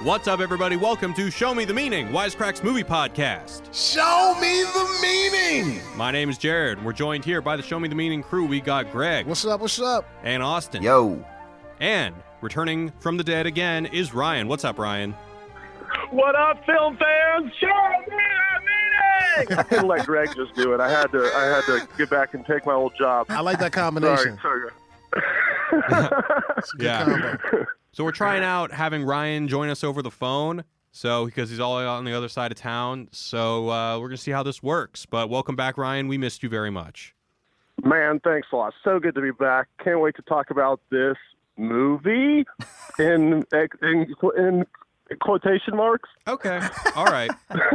What's up, everybody? Welcome to Show Me the Meaning, Wisecracks Movie Podcast. Show me the meaning! My name is Jared. We're joined here by the Show Me the Meaning crew. We got Greg. What's up, what's up? And Austin. Yo. And returning from the dead again is Ryan. What's up, Ryan? What up, film fans? Show me the meaning! I couldn't let Greg just do it. I had to get back and take my old job. I like that combination. Sorry. It's a good combo. So we're trying out having Ryan join us over the phone, because he's all on the other side of town. So we're going to see how this works. But welcome back, Ryan. We missed you very much. Man, thanks a lot. So good to be back. Can't wait to talk about this movie in quotation marks. Okay. All right.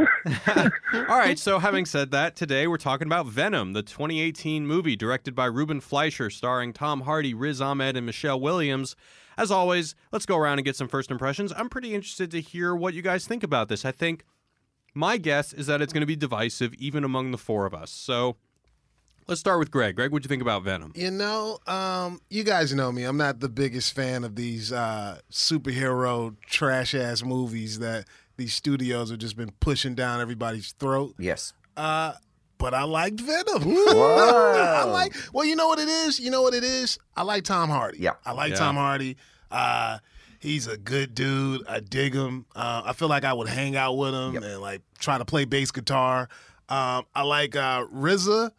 All right. So having said that, today we're talking about Venom, the 2018 movie directed by Ruben Fleischer, starring Tom Hardy, Riz Ahmed, and Michelle Williams. As always, let's go around and get some first impressions. I'm pretty interested to hear what you guys think about this. I think my guess is that it's going to be divisive even among the four of us. So let's start with Greg. Greg, what'd you think about Venom? You know, you guys know me. I'm not the biggest fan of these superhero trash-ass movies that these studios have just been pushing down everybody's throat. Yes. But I liked Venom. Whoa. Well, you know what it is? I like Tom Hardy. Yeah. I like Yeah. Tom Hardy. He's a good dude. I dig him. I feel like I would hang out with him and like try to play bass guitar. I like Reza.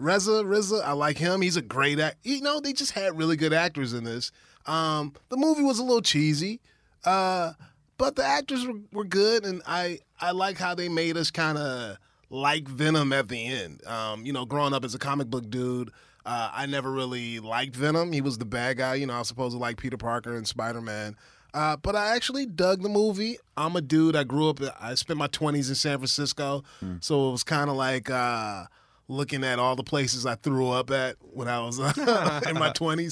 I like him. He's a great actor. You know, they just had really good actors in this. The movie was a little cheesy, but the actors were good, and I like how they made us kind of like Venom at the end. You know, growing up as a comic book dude, I never really liked Venom. He was the bad guy. You know, I was supposed to like Peter Parker and Spider-Man. But I actually dug the movie. I'm a dude. I spent my 20s in San Francisco, so it was kind of like looking at all the places I threw up at when I was in my 20s.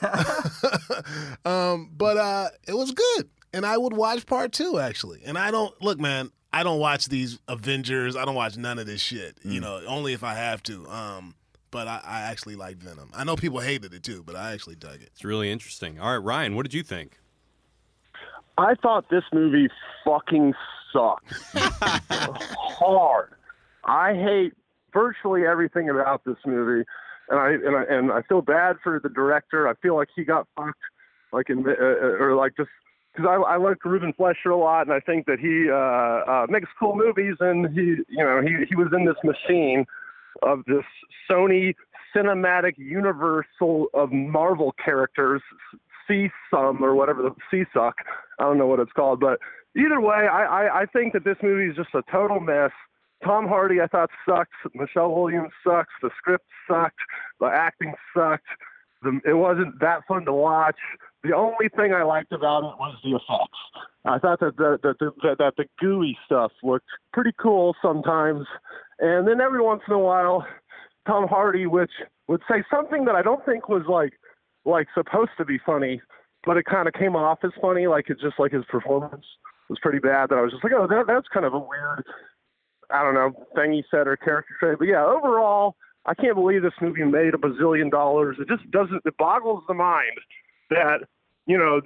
But it was good. And I would watch part 2, actually. And I don't watch these Avengers. I don't watch none of this shit, you know, only if I have to. But I actually like Venom. I know people hated it too, but I actually dug it. It's really interesting. All right, Ryan, what did you think? I thought this movie fucking sucked. Hard. I hate virtually everything about this movie, and I feel bad for the director. I feel like he got fucked, like just because I like Ruben Fleischer a lot, and I think that he makes cool movies, and he was in this machine of this Sony cinematic universal of Marvel characters, C-Sum or whatever, the C-Suck. I don't know what it's called, but either way, I think that this movie is just a total mess. Tom Hardy, I thought, sucked. Michelle Williams sucks. The script sucked. The acting sucked. It wasn't that fun to watch. The only thing I liked about it was the effects. I thought that the gooey stuff looked pretty cool sometimes. And then every once in a while, Tom Hardy, which would say something that I don't think was like supposed to be funny, but it kind of came off as funny, like it's just like his performance was pretty bad. That I was just like, oh, that's kind of a weird, I don't know, thing he said or character trait. But yeah, overall, I can't believe this movie made $1 bazillion. It just doesn't. It boggles the mind that, you know,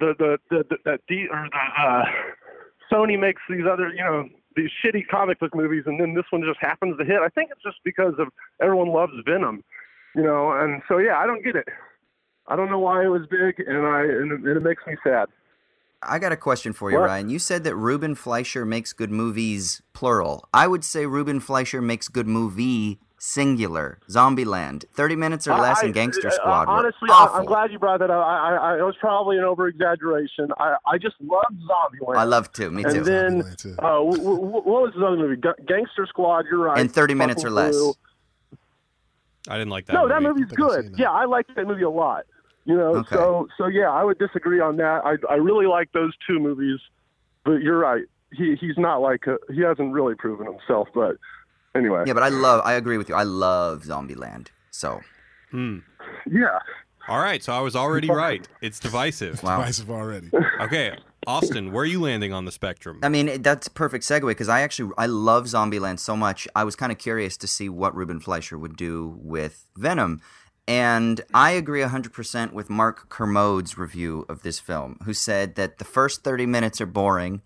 Sony makes these other, you know, these shitty comic book movies, and then this one just happens to hit. I think it's just because of everyone loves Venom, you know, and so yeah, I don't get it. I don't know why it was big, and it makes me sad. I got a question for you, Ryan. You said that Ruben Fleischer makes good movies, plural. I would say Ruben Fleischer makes good movie, singular. Zombieland, 30 minutes or less, and Gangster Squad. Honestly, I'm glad you brought that up. It was probably an over-exaggeration. I just loved Zombieland. I love too. Me too. And then, what was the other movie? Gangster Squad, you're right. And 30 minutes or less. I didn't like that No, movie. that movie's good. Yeah, I liked that movie a lot. You know, Okay. so yeah, I would disagree on that. I really like those two movies, but you're right. He's not like he hasn't really proven himself. But anyway, Yeah, but I agree with you. I love Zombieland. So, yeah. All right, so I was already right. It's divisive. wow. Divisive already. Okay, Austin, where are you landing on the spectrum? I mean, that's a perfect segue because I love Zombieland so much. I was kind of curious to see what Ruben Fleischer would do with Venom. And I agree 100% with Mark Kermode's review of this film, who said that the first 30 minutes are boring,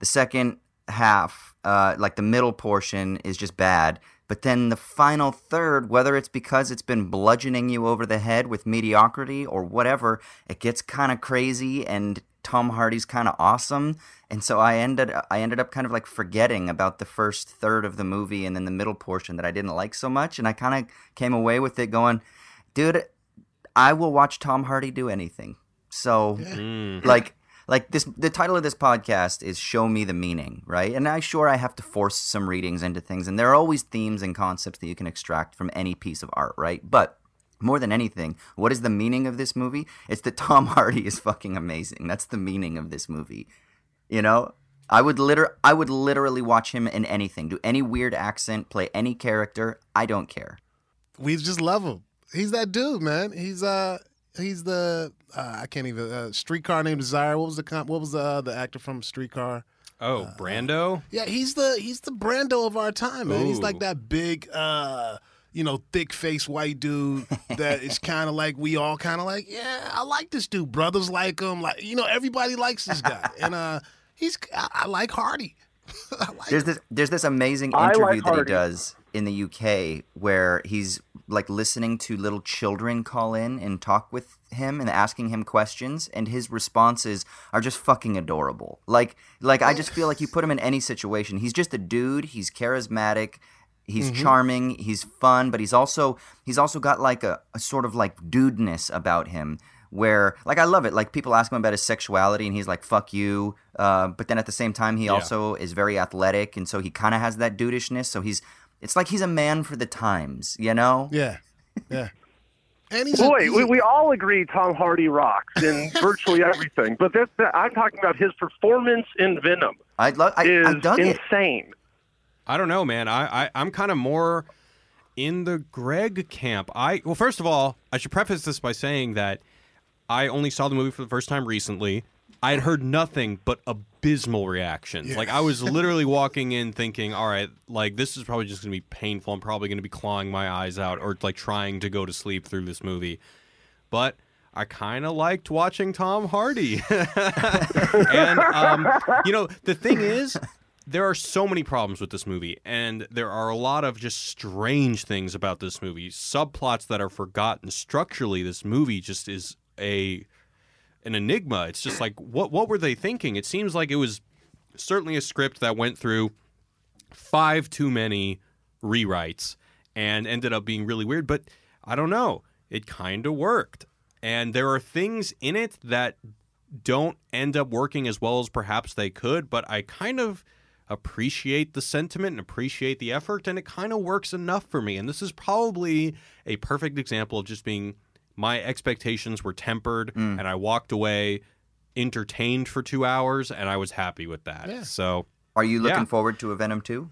The second half, like the middle portion, is just bad. But then the final third, whether it's because it's been bludgeoning you over the head with mediocrity or whatever, it gets kind of crazy, and Tom Hardy's kind of awesome. And so I ended up kind of like forgetting about the first third of the movie and then the middle portion that I didn't like so much. And I kind of came away with it going, dude, I will watch Tom Hardy do anything. So like this, the title of this podcast is Show Me the Meaning, right? And I have to force some readings into things, and there are always themes and concepts that you can extract from any piece of art, right? But more than anything, what is the meaning of this movie? It's that Tom Hardy is fucking amazing. That's the meaning of this movie. You know? I would literally watch him in anything. Do any weird accent, play any character. I don't care. We just love him. He's that dude, man. He's the I can't even Streetcar Named Desire. What was the actor from Streetcar? Oh, Brando? Yeah, he's the Brando of our time, man. Ooh. He's like that big thick-faced white dude that is kind of like, we all kind of like, yeah, I like this dude. Brothers like him. Like, everybody likes this guy. And I like Hardy. There's this amazing I interview like that he Hardy. does in the UK where he's like listening to little children call in and talk with him and asking him questions, and his responses are just fucking adorable. Like I just feel like you put him in any situation. He's just a dude. He's charismatic. He's charming. He's fun, but he's also got like a sort of like dudeness about him. Where, like, I love it. Like, people ask him about his sexuality, and he's like, fuck you. But then at the same time, he also is very athletic, and so he kind of has that dudishness. So it's like he's a man for the times, you know? Yeah. And We all agree Tom Hardy rocks in virtually everything, but I'm talking about his performance in Venom. I dug it. Insane. I don't know, man. I'm kind of more in the Greg camp. Well, first of all, I should preface this by saying that I only saw the movie for the first time recently. I had heard nothing but abysmal reactions. Yeah. Like, I was literally walking in thinking, all right, like, this is probably just going to be painful. I'm probably going to be clawing my eyes out or, like, trying to go to sleep through this movie. But I kind of liked watching Tom Hardy. And, the thing is, there are so many problems with this movie, and there are a lot of just strange things about this movie. Subplots that are forgotten. Structurally, this movie just is an enigma. It's just like, what were they thinking? It seems like it was certainly a script that went through 5 too many rewrites and ended up being really weird, but I don't know. It kind of worked. And there are things in it that don't end up working as well as perhaps they could, but I kind of appreciate the sentiment and appreciate the effort, and it kind of works enough for me. And this is probably a perfect example of just being, my expectations were tempered, and I walked away entertained for 2 hours, and I was happy with that. Yeah. So, Are you looking forward to a Venom 2?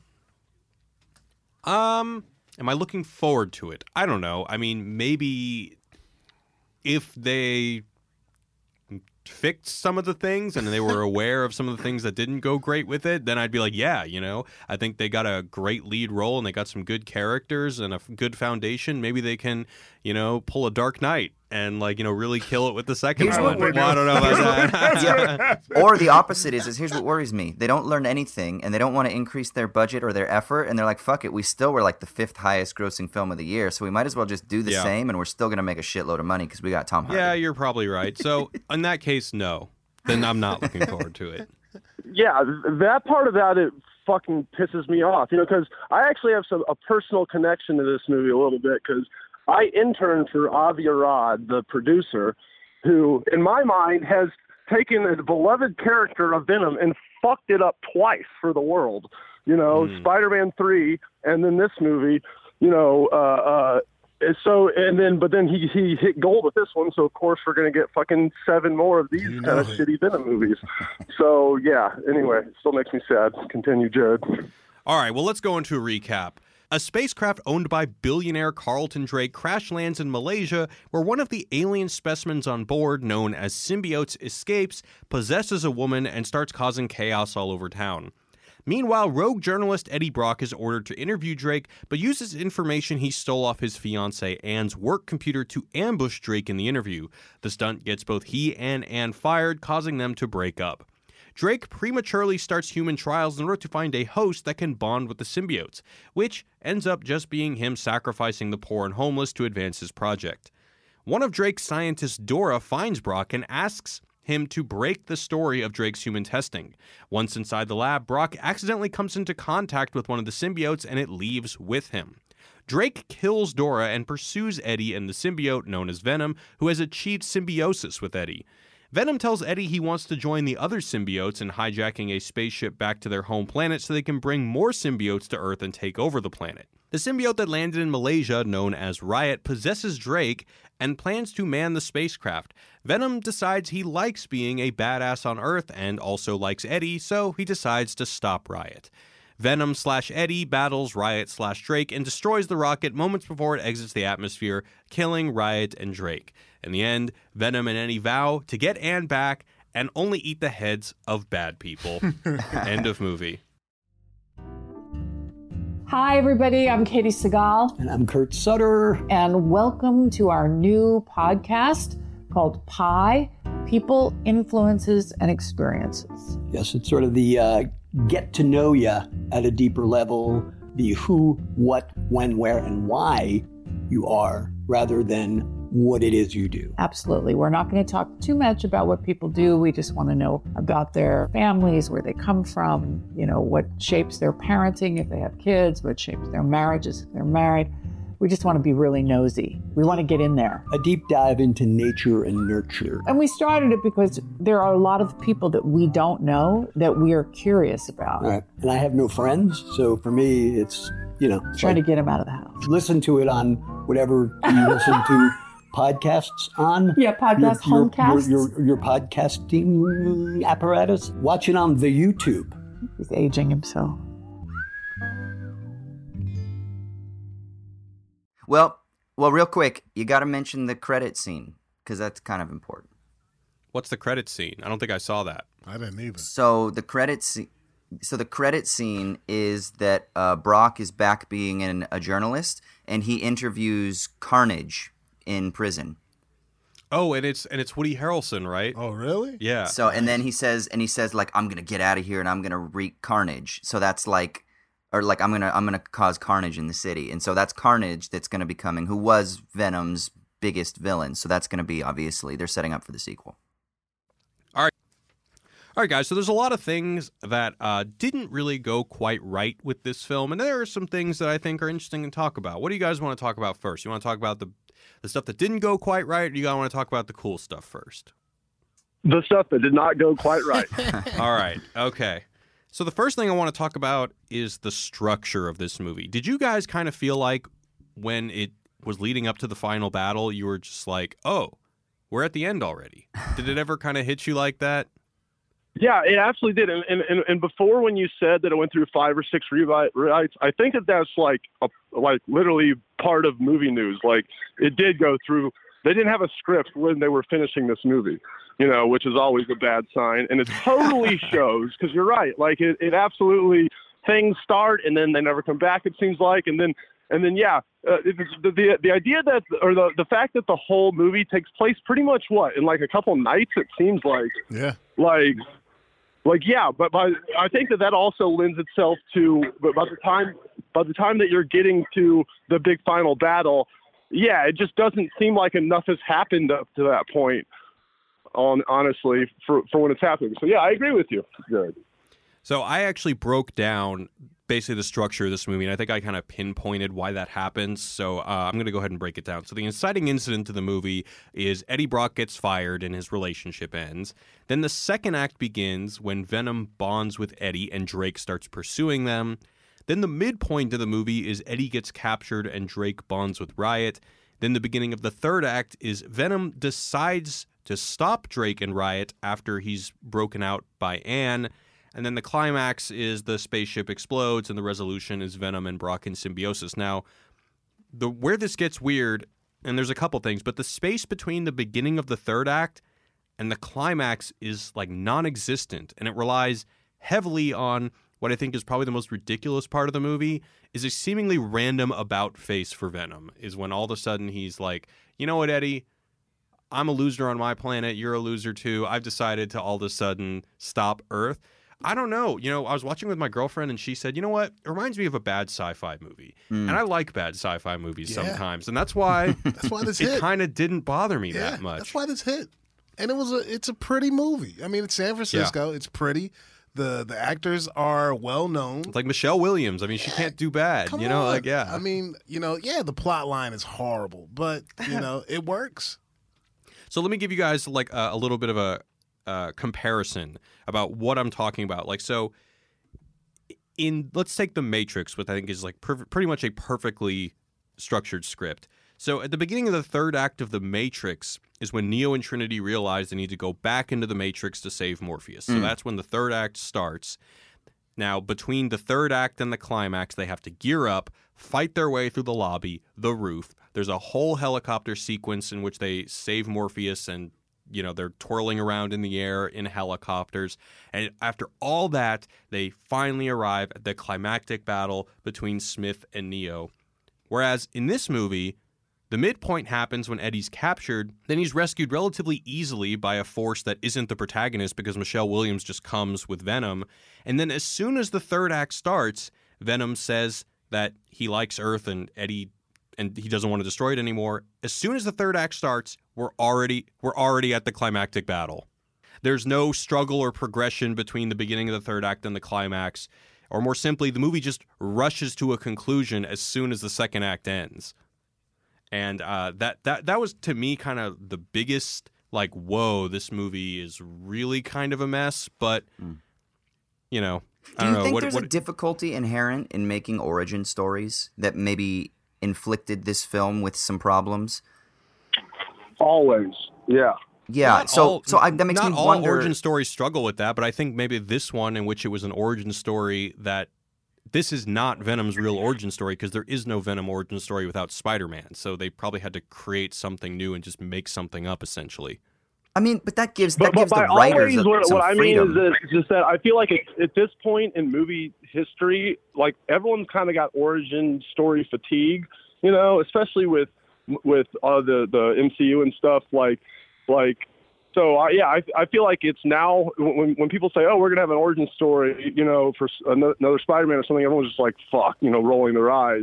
am I looking forward to it? I don't know. I mean, maybe if they fixed some of the things and they were aware of some of the things that didn't go great with it, then I'd be like, yeah, I think they got a great lead role and they got some good characters and a good foundation. Maybe they can, pull a Dark Knight and really kill it with the second Here's one. what Well, I don't know about that. Yeah. Or the opposite is here's what worries me. They don't learn anything, and they don't want to increase their budget or their effort, and they're like, fuck it, we still were like the 5th highest grossing film of the year, so we might as well just do the same, and we're still going to make a shitload of money because we got Tom Hardy. Yeah, you're probably right. So in that case, no. Then I'm not looking forward to it. Yeah, that part of that, it fucking pisses me off, because I actually have a personal connection to this movie a little bit, because I interned for Avi Arad, the producer, who, in my mind, has taken a beloved character of Venom and fucked it up twice for the world. Spider-Man 3 and then this movie, but then he hit gold with this one, so of course we're going to get fucking 7 more of these kind of shitty Venom movies. So, yeah, anyway, it still makes me sad. Continue, Jared. All right, well, let's go into a recap. A spacecraft owned by billionaire Carlton Drake crash lands in Malaysia, where one of the alien specimens on board, known as symbiotes, escapes, possesses a woman, and starts causing chaos all over town. Meanwhile, rogue journalist Eddie Brock is ordered to interview Drake, but uses information he stole off his fiancée Anne's work computer to ambush Drake in the interview. The stunt gets both he and Anne fired, causing them to break up. Drake prematurely starts human trials in order to find a host that can bond with the symbiotes, which ends up just being him sacrificing the poor and homeless to advance his project. One of Drake's scientists, Dora, finds Brock and asks him to break the story of Drake's human testing. Once inside the lab, Brock accidentally comes into contact with one of the symbiotes and it leaves with him. Drake kills Dora and pursues Eddie and the symbiote known as Venom, who has achieved symbiosis with Eddie. Venom tells Eddie he wants to join the other symbiotes in hijacking a spaceship back to their home planet so they can bring more symbiotes to Earth and take over the planet. The symbiote that landed in Malaysia, known as Riot, possesses Drake and plans to man the spacecraft. Venom decides he likes being a badass on Earth and also likes Eddie, so he decides to stop Riot. Venom/Eddie battles Riot/Drake and destroys the rocket moments before it exits the atmosphere, killing Riot and Drake. In the end, Venom and Eddie vow to get Anne back and only eat the heads of bad people. End of movie. Hi, everybody. I'm Katie Segal. And I'm Kurt Sutter. And welcome to our new podcast called Pi, People, Influences, and Experiences. Yes, it's sort of the get to know you at a deeper level, the who, what, when, where, and why you are, rather than what it is you do. Absolutely. We're not going to talk too much about what people do. We just want to know about their families, where they come from, what shapes their parenting if they have kids, what shapes their marriages if they're married. We just want to be really nosy. We want to get in there. A deep dive into nature and nurture. And we started it because there are a lot of people that we don't know that we are curious about. Right. And I have no friends, so for me, it's, trying to get them out of the house. Listen to it on whatever you listen to podcasts on. Yeah, homecasts. Your podcasting apparatus. Watch it on the YouTube. He's aging himself. Well, real quick, you got to mention the credit scene because that's kind of important. What's the credit scene? I don't think I saw that. I didn't either. So the credit scene is that Brock is back being a journalist, and he interviews Carnage in prison. Oh, and it's Woody Harrelson, right? Oh, really? Yeah. So and then he says like, I'm gonna get out of here and I'm gonna wreak carnage. So that's like. Or like I'm gonna cause carnage in the city, and so that's Carnage that's gonna be coming, who was Venom's biggest villain. So that's gonna be, obviously they're setting up for the sequel. All right, guys. So there's a lot of things that didn't really go quite right with this film, and there are some things that I think are interesting to talk about. What do you guys want to talk about first? You want to talk about the stuff that didn't go quite right, or do you guys want to talk about the cool stuff first? The stuff that did not go quite right. All right. Okay. So the first thing I want to talk about is the structure of this movie. Did you guys kind of feel like when it was leading up to the final battle, you were just like, oh, we're at the end already? Did it ever kind of hit you like that? Yeah, it absolutely did. And before, when you said that it went through 5 or 6 rewrites, I think that's like literally part of movie news. Like, it did go through. They didn't have a script when they were finishing this movie, which is always a bad sign. And it totally shows, because you're right. Like, it absolutely, things start and then they never come back, it seems like. And then yeah, the idea that, or the fact that the whole movie takes place pretty much in like a couple nights, it seems like. Yeah. Yeah, but I think that also lends itself to, but by the time that you're getting to the big final battle, yeah, it just doesn't seem like enough has happened up to that point, honestly, for when it's happening. So, yeah, I agree with you. Good. So I actually broke down basically the structure of this movie, and I think I kind of pinpointed why that happens. So I'm going to go ahead and break it down. So the inciting incident to the movie is Eddie Brock gets fired and his relationship ends. Then the second act begins when Venom bonds with Eddie and Drake starts pursuing them. Then the midpoint of the movie is Eddie gets captured and Drake bonds with Riot. Then the beginning of the third act is Venom decides to stop Drake and Riot after he's broken out by Anne. And then the climax is the spaceship explodes and the resolution is Venom and Brock in symbiosis. Now, where this gets weird, and there's a couple things, but the space between the beginning of the third act and the climax is like non-existent, and it relies heavily on what I think is probably the most ridiculous part of the movie, is a seemingly random about face for Venom, is when all of a sudden he's like, you know what, Eddie? I'm a loser on my planet, you're a loser too. I've decided to all of a sudden stop Earth. I don't know. I was watching with my girlfriend and she said, you know what? It reminds me of a bad sci-fi movie. And I like bad sci-fi movies sometimes. And that's why this hit. It kind of didn't bother me that much. That's why this hit. And it's a pretty movie. I mean, it's San Francisco. It's pretty. The actors are well known. It's like Michelle Williams. I mean, she can't do bad. Come on. Like, yeah. I mean, the plot line is horrible, but it works. So let me give you guys like a little bit of a comparison about what I'm talking about. Like, so let's take The Matrix, which I think is like pretty much a perfectly structured script. So at the beginning of the third act of The Matrix is when Neo and Trinity realize they need to go back into the Matrix to save Morpheus. So that's when the third act starts. Now, between the third act and the climax, they have to gear up, fight their way through the lobby, the roof. There's a whole helicopter sequence in which they save Morpheus and, they're twirling around in the air in helicopters. And after all that, they finally arrive at the climactic battle between Smith and Neo. Whereas in this movie, the midpoint happens when Eddie's captured, then he's rescued relatively easily by a force that isn't the protagonist because Michelle Williams just comes with Venom. And then as soon as the third act starts, Venom says that he likes Earth and he doesn't want to destroy it anymore. As soon as the third act starts, we're already at the climactic battle. There's no struggle or progression between the beginning of the third act and the climax. Or more simply, the movie just rushes to a conclusion as soon as the second act ends. And that was, to me, kind of the biggest, like, whoa, this movie is really kind of a mess. But, I don't know. Do you think there's a difficulty inherent in making origin stories that maybe inflicted this film with some problems? Always, yeah. Yeah, that makes me wonder. Not all origin stories struggle with that, but I think maybe this one, in which it was an origin story that this is not Venom's real origin story, because there is no Venom origin story without Spider-Man. So they probably had to create something new and just make something up, essentially. I mean, but that gives the writers some freedom. What I mean is just that I feel like at this point in movie history, like everyone's kind of got origin story fatigue, especially with the MCU and stuff like. So I feel like it's now when people say, oh, we're gonna have an origin story, for another Spider-Man or something, everyone's just like, fuck, rolling their eyes.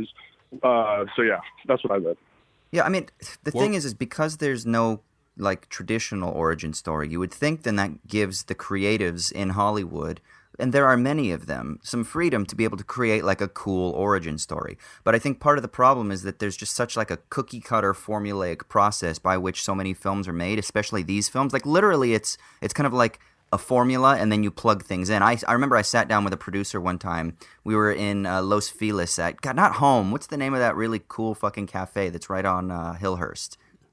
So yeah, that's what I meant. Yeah, I mean, the thing is because there's no like traditional origin story, you would think then that gives the creatives in Hollywood, and there are many of them, some freedom to be able to create like a cool origin story. But I think part of the problem is that there's just such like a cookie cutter formulaic process by which so many films are made, especially these films. Like literally it's kind of like a formula and then you plug things in. I remember I sat down with a producer one time. We were in Los Feliz not Home. What's the name of that really cool fucking cafe that's right on Hillhurst?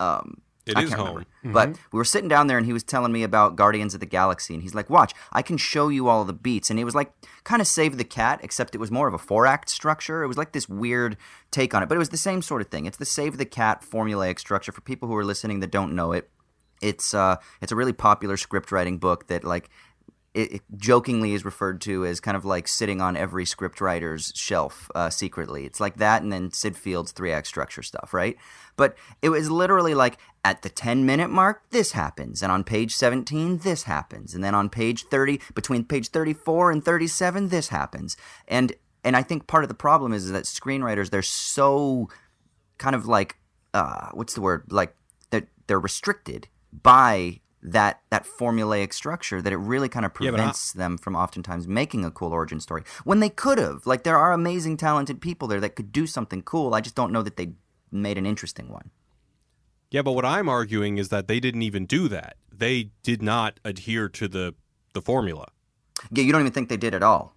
It is Home. Mm-hmm. But we were sitting down there and he was telling me about Guardians of the Galaxy. And he's like, watch, I can show you all the beats. And it was like kind of Save the Cat, except it was more of a 4-act structure. It was like this weird take on it. But it was the same sort of thing. It's the Save the Cat formulaic structure. For people who are listening that don't know it, it's a really popular script writing book that like it jokingly is referred to as kind of like sitting on every scriptwriter's shelf secretly. It's like that and then Sid Field's 3-act structure stuff, right? But it was literally like at the 10-minute mark, this happens. And on page 17, this happens. And then on page 30, between page 34 and 37, this happens. And I think part of the problem is that screenwriters, they're so kind of like, what's the word? Like they're restricted by that formulaic structure that it really kind of prevents them from oftentimes making a cool origin story when they could have. Like there are amazing talented people there that could do something cool. I just don't know that they made an interesting one. Yeah, but what I'm arguing is that they didn't even do that. They did not adhere to the formula. Yeah, you don't even think they did at all.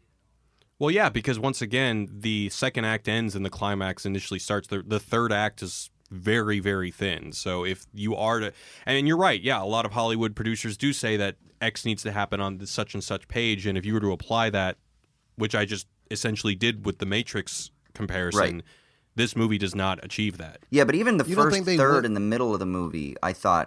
Well, yeah, because once again, the second act ends and the climax initially starts. The third act is very, very thin. So if you are to, and you're right, yeah, a lot of Hollywood producers do say that X needs to happen on this such and such page, and if you were to apply that, which I just essentially did with the Matrix comparison, right. This movie does not achieve that. Yeah, but even the first third in the middle of the movie, I thought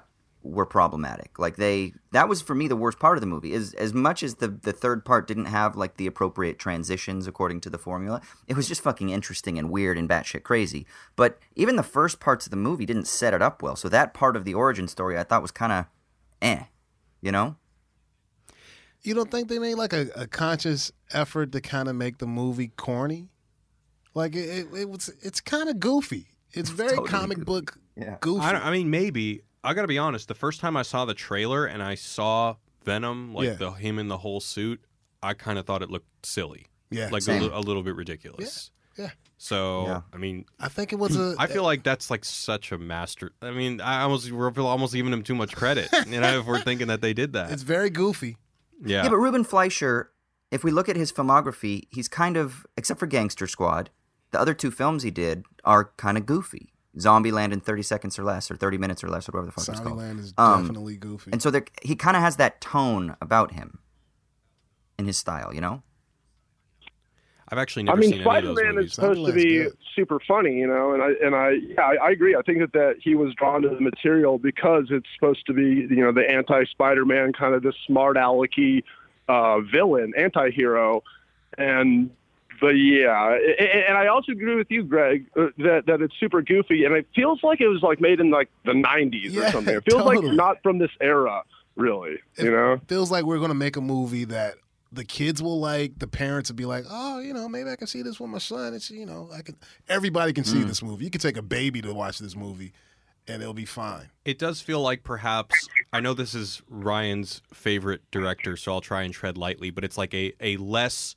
were problematic. Like that was for me the worst part of the movie. Is as much as the third part didn't have like the appropriate transitions according to the formula, it was just fucking interesting and weird and batshit crazy. But even the first parts of the movie didn't set it up well. So that part of the origin story I thought was kind of you know? You don't think they made like a conscious effort to kind of make the movie corny? Like it's kind of goofy. It's very totally comic book goofy. I mean, maybe. I gotta be honest. The first time I saw the trailer and I saw Venom, like him in the whole suit, I kind of thought it looked silly. Yeah, like a little bit ridiculous. Yeah. So I mean, I think it was I feel like that's like such a master. I mean, we're almost giving him too much credit. If we're thinking that they did that, it's very goofy. Yeah. Yeah, but Ruben Fleischer, if we look at his filmography, he's kind of, except for Gangster Squad, the other 2 films he did are kind of goofy. Zombieland in 30 seconds or less, or 30 minutes or less, or whatever the fuck it's called. Zombieland is definitely goofy. And so he kind of has that tone about him in his style, you know? I've actually never seen any of those Spider-Man movies. is supposed to be super funny, and I agree. I think that he was drawn to the material because it's supposed to be, the anti-Spider-Man kind of this smart alecky villain, anti-hero, But yeah, and I also agree with you, Greg, that it's super goofy, and it feels like it was like made in like the 90s or something. It feels like not from this era, really. It feels like we're going to make a movie that the kids will like. The parents will be like, oh, maybe I can see this with my son. It's everybody can see this movie. You can take a baby to watch this movie, and it'll be fine. It does feel like perhaps, I know this is Ryan's favorite director, so I'll try and tread lightly, but it's like a less.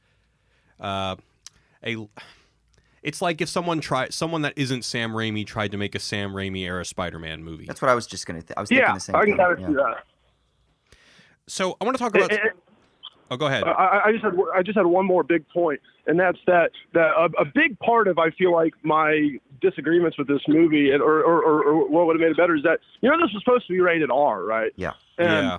It's like if someone that isn't Sam Raimi tried to make a Sam Raimi era Spider-Man movie. That's what I was just going to I was thinking the same I thing. can kind of see that. So I want to talk about... Oh, go ahead. I just had one more big point, and that's that a big part of, I feel like, my disagreements with this movie, or what would have made it better, is that, this was supposed to be rated R, right? Yeah. And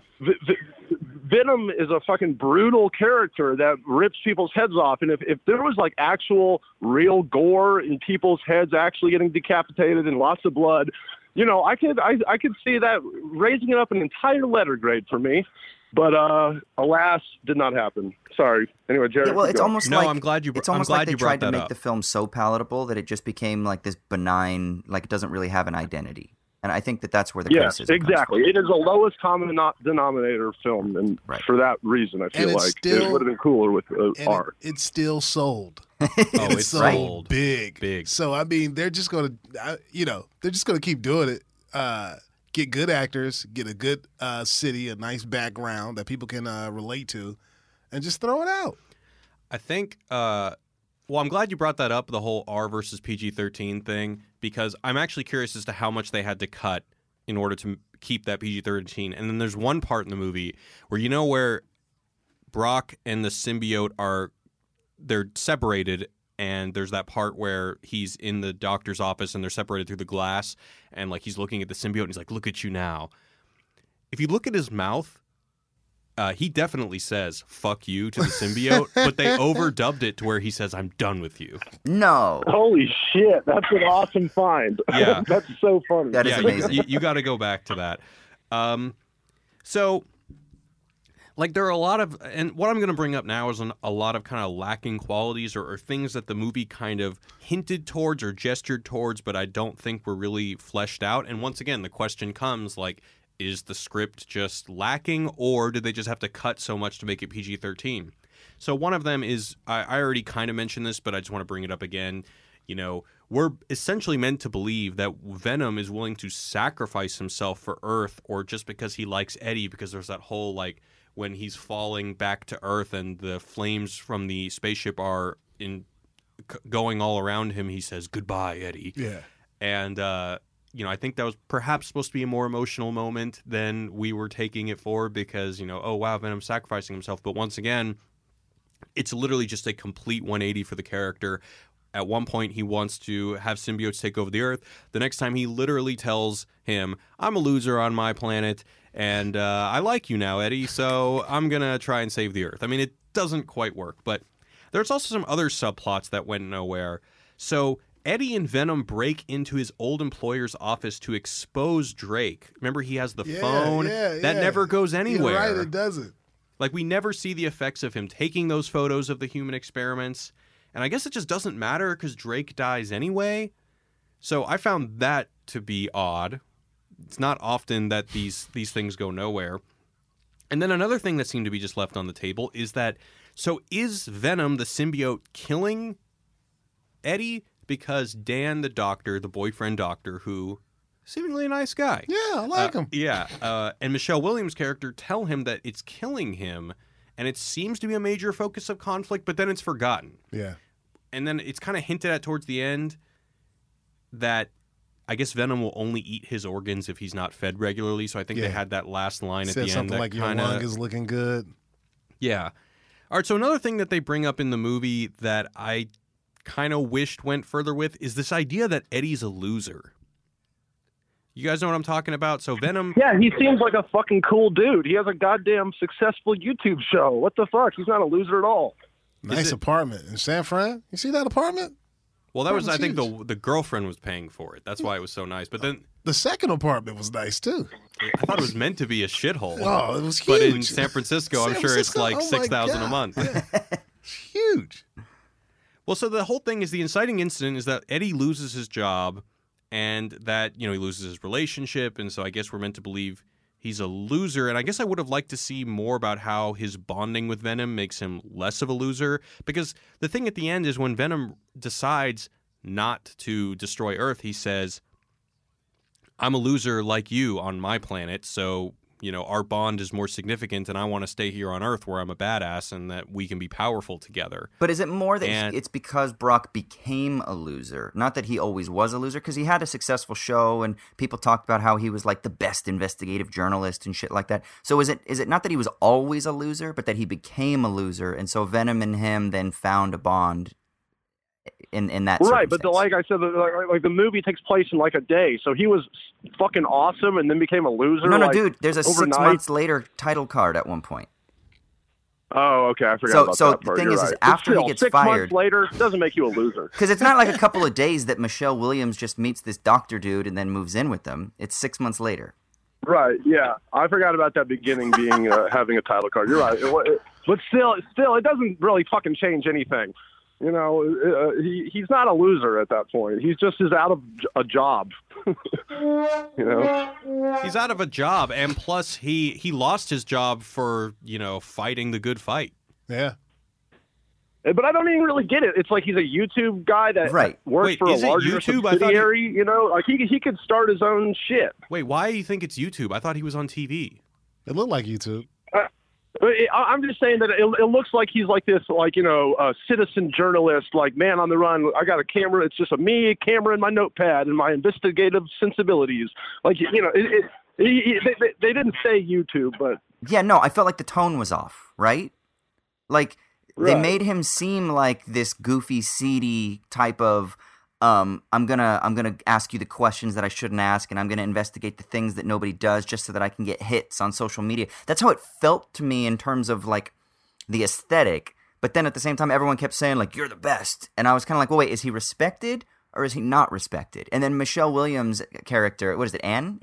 Venom is a fucking brutal character that rips people's heads off. And if there was like actual real gore and people's heads actually getting decapitated and lots of blood, I could see that raising it up an entire letter grade for me. But alas, did not happen. Sorry. Anyway, Jared. Yeah, well, it's almost no, like I'm glad you. It's almost like they tried to make up. the film so palatable that it just became like this benign, like it doesn't really have an identity. And I think that's where the criticism exactly. comes from. It is the lowest common denominator film, and for that reason, I feel like it would have been cooler with R. It's still sold. It's sold big. So I mean, they're just going to, keep doing it. Get good actors, get a good city, a nice background that people can relate to, and just throw it out. I think. Well, I'm glad you brought that up, the whole R versus PG-13 thing, because I'm actually curious as to how much they had to cut in order to keep that PG-13. And then there's one part in the movie where where Brock and the symbiote they're separated, and there's that part where he's in the doctor's office and they're separated through the glass, and like he's looking at the symbiote and he's like, "Look at you now." If you look at his mouth, he definitely says "fuck you" to the symbiote, but they overdubbed it to where he says, "I'm done with you." No. Holy shit, that's an awesome find. Yeah. That's so funny. That is amazing. You got to go back to that. So, like, there are a lot of, and what I'm going to bring up now is a lot of kind of lacking qualities or things that the movie kind of hinted towards or gestured towards, but I don't think were really fleshed out. And once again, the question comes, like, is the script just lacking, or did they just have to cut so much to make it PG-13? So one of them is, I already kind of mentioned this, but I just want to bring it up again. We're essentially meant to believe that Venom is willing to sacrifice himself for Earth, or just because he likes Eddie, because there's that whole, like, when he's falling back to Earth and the flames from the spaceship are going all around him, he says, "Goodbye, Eddie." Yeah. And, I think that was perhaps supposed to be a more emotional moment than we were taking it for, because, oh, wow, Venom's sacrificing himself. But once again, it's literally just a complete 180 for the character. At one point, he wants to have symbiotes take over the Earth. The next time, he literally tells him, "I'm a loser on my planet, and I like you now, Eddie, so I'm going to try and save the Earth." I mean, it doesn't quite work, but there's also some other subplots that went nowhere. So Eddie and Venom break into his old employer's office to expose Drake. Remember, he has the phone. That never goes anywhere. You're right, it doesn't. Like, we never see the effects of him taking those photos of the human experiments. And I guess it just doesn't matter because Drake dies anyway. So I found that to be odd. It's not often that these things go nowhere. And then another thing that seemed to be just left on the table is that, so is Venom the symbiote killing Eddie? Because Dan the doctor, the boyfriend doctor, who seemingly a nice guy. Yeah, I like him. Yeah, and Michelle Williams' character tell him that it's killing him, and it seems to be a major focus of conflict, but then it's forgotten. Yeah. And then it's kind of hinted at towards the end that I guess Venom will only eat his organs if he's not fed regularly, so I think they had that last line at the end. Said something like, your lung is looking good. Yeah. All right, so another thing that they bring up in the movie that I kind of wished went further with is this idea that Eddie's a loser. You guys know what I'm talking about? So Venom... Yeah, he seems like a fucking cool dude. He has a goddamn successful YouTube show. What the fuck? He's not a loser at all. Nice apartment in San Fran. You see that apartment? Well, that was, I think, the girlfriend was paying for it. That's why it was so nice. But then... The second apartment was nice, too. I thought it was meant to be a shithole. Oh, it was huge. But in San Francisco, I'm sure it's like $6,000 a month. Yeah. It's huge. Well, so the whole thing is the inciting incident is that Eddie loses his job and that, he loses his relationship. And so I guess we're meant to believe he's a loser. And I guess I would have liked to see more about how his bonding with Venom makes him less of a loser. Because the thing at the end is when Venom decides not to destroy Earth, he says, I'm a loser like you on my planet, so, our bond is more significant, and I want to stay here on Earth where I'm a badass and that we can be powerful together. But is it more that it's because Brock became a loser? Not that he always was a loser, because he had a successful show, and people talked about how he was like the best investigative journalist and shit like that. So is it not that he was always a loser, but that he became a loser, and so Venom and him then found a bond in that right, but like I said, like the movie takes place in like a day, so he was fucking awesome and then became a loser. No, dude, there's a overnight. 6 months later title card at one point. Oh, okay, I forgot about that part. So the thing is after he gets 6 fired... months later doesn't make you a loser. Because it's not like a couple of days that Michelle Williams just meets this doctor dude and then moves in with them. It's 6 months later. Right, yeah. I forgot about that beginning being having a title card. You're right. But still, it doesn't really fucking change anything. He's not a loser at that point. He's just out of a job. He's out of a job, and plus he lost his job for fighting the good fight. Yeah. But I don't even really get it. It's like he's a YouTube guy that works for a larger subsidiary. Like he could start his own shit. Wait, why do you think it's YouTube? I thought he was on TV. It looked like YouTube. I'm just saying that it looks like he's like this, citizen journalist, like man on the run. I got a camera. It's just a camera, and my notepad, and my investigative sensibilities. Like they didn't say YouTube, but yeah, no, I felt like the tone was off, right? Like they made him seem like this goofy, seedy type of. I'm gonna ask you the questions that I shouldn't ask, and I'm gonna investigate the things that nobody does just so that I can get hits on social media. That's how it felt to me in terms of like the aesthetic. But then at the same time, everyone kept saying like you're the best, and I was kind of like, well, wait, is he respected or is he not respected? And then Michelle Williams' character, what is it, Anne?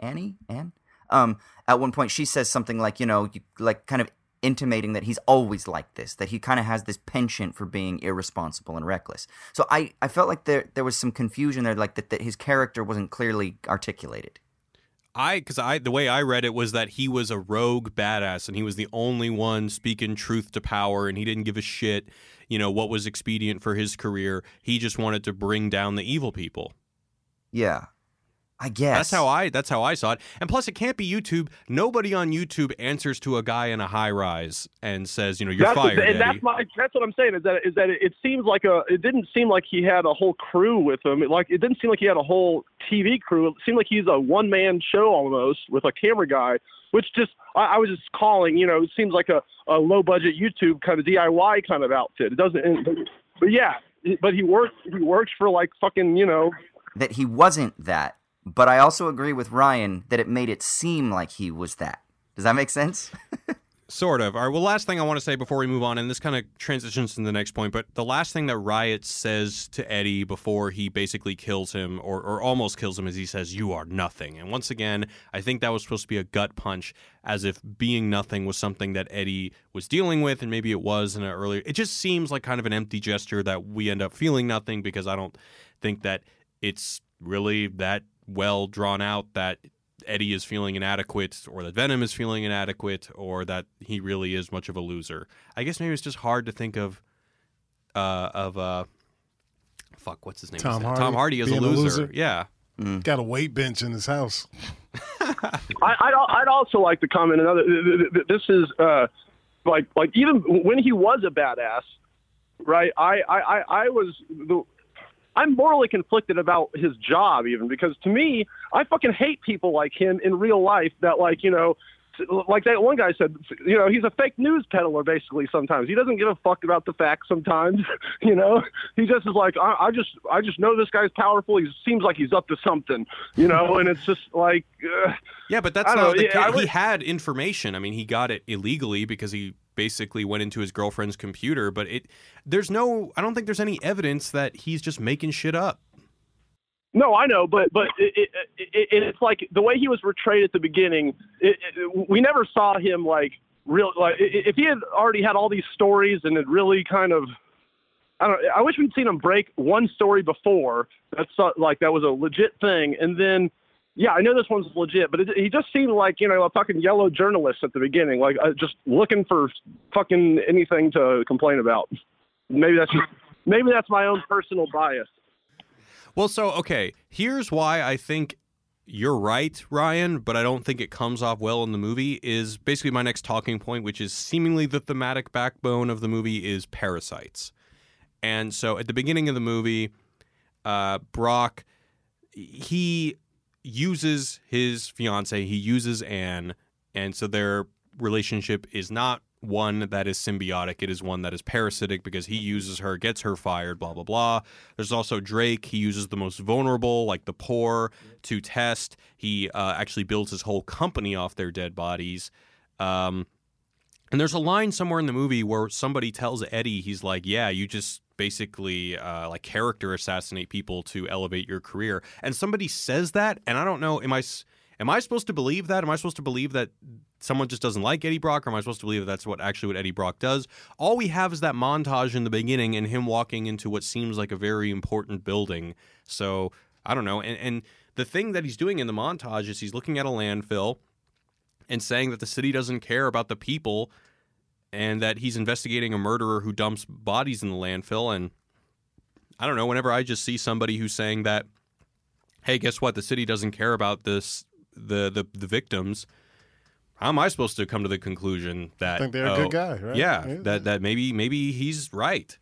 At one point, she says something like, kind of intimating that he's always like this, that he kind of has this penchant for being irresponsible and reckless. So I felt like there was some confusion there, like that his character wasn't clearly articulated. The way I read it was that he was a rogue badass and he was the only one speaking truth to power, and he didn't give a shit, what was expedient for his career. He just wanted to bring down the evil people. Yeah. I guess. That's how I saw it. And plus, it can't be YouTube. Nobody on YouTube answers to a guy in a high rise and says, you're fired, Eddie. That's what I'm saying. Is that it seems like it didn't seem like he had a whole crew with him. It didn't seem like he had a whole TV crew. It seemed like he's a one-man show almost with a camera guy, which just I was just calling. It seems like a low-budget YouTube kind of DIY kind of outfit. It doesn't. But yeah, but he works for like fucking that he wasn't that. But I also agree with Ryan that it made it seem like he was that. Does that make sense? Sort of. All right, well, last thing I want to say before we move on, and this kind of transitions to the next point, but the last thing that Riot says to Eddie before he basically kills him, or almost kills him, is he says, "You are nothing." And once again, I think that was supposed to be a gut punch, as if being nothing was something that Eddie was dealing with, and maybe it was in an earlier... It just seems like kind of an empty gesture that we end up feeling nothing, because I don't think that it's really that well drawn out that Eddie is feeling inadequate, or that Venom is feeling inadequate, or that he really is much of a loser. I guess maybe it's just hard to think of what's his name? Tom Hardy. Tom Hardy as a loser. Yeah. Got a weight bench in his house. I'd also like to comment another. This is like even when he was a badass, right? I'm morally conflicted about his job, even, because to me, I fucking hate people like him in real life that, like, you know, like that one guy said, you know, he's a fake news peddler, basically, sometimes. He doesn't give a fuck about the facts sometimes, you know? He just is like, I just know this guy's powerful. He seems like he's up to something, you know? And it's just like... yeah, but that's not the case. He had information. I mean, he got it illegally because he basically went into his girlfriend's computer, but I don't think there's any evidence that he's just making shit up. No, I know, but it's like the way he was portrayed at the beginning. We never saw him like real. Like if he had already had all these stories and had really kind of, I wish we'd seen him break one story before. That's like that was a legit thing, and then. Yeah, I know this one's legit, but he just seemed like, you know, a fucking yellow journalist at the beginning, like just looking for fucking anything to complain about. Maybe that's my own personal bias. Well, so, okay, here's why I think you're right, Ryan, but I don't think it comes off well in the movie, is basically my next talking point, which is seemingly the thematic backbone of the movie is parasites. And so at the beginning of the movie, Brock, he uses his fiance, he uses Anne, and so their relationship is not one that is symbiotic, it is one that is parasitic because he uses her, gets her fired, blah, blah, blah. There's also Drake. He uses the most vulnerable, like the poor, to test. He actually builds his whole company off their dead bodies. And there's a line somewhere in the movie where somebody tells Eddie, he's like, yeah, you just basically like character assassinate people to elevate your career. And somebody says that, and I don't know, am I supposed to believe that? Am I supposed to believe that someone just doesn't like Eddie Brock, or am I supposed to believe that that's what Eddie Brock does? All we have is that montage in the beginning and him walking into what seems like a very important building. So I don't know. And the thing that he's doing in the montage is he's looking at a landfill and saying that the city doesn't care about the people, and that he's investigating a murderer who dumps bodies in the landfill. And I don't know, whenever I just see somebody who's saying that, hey, guess what? The city doesn't care about this, the victims. How am I supposed to come to the conclusion that I think they're a good guy, right? Yeah, that maybe he's right.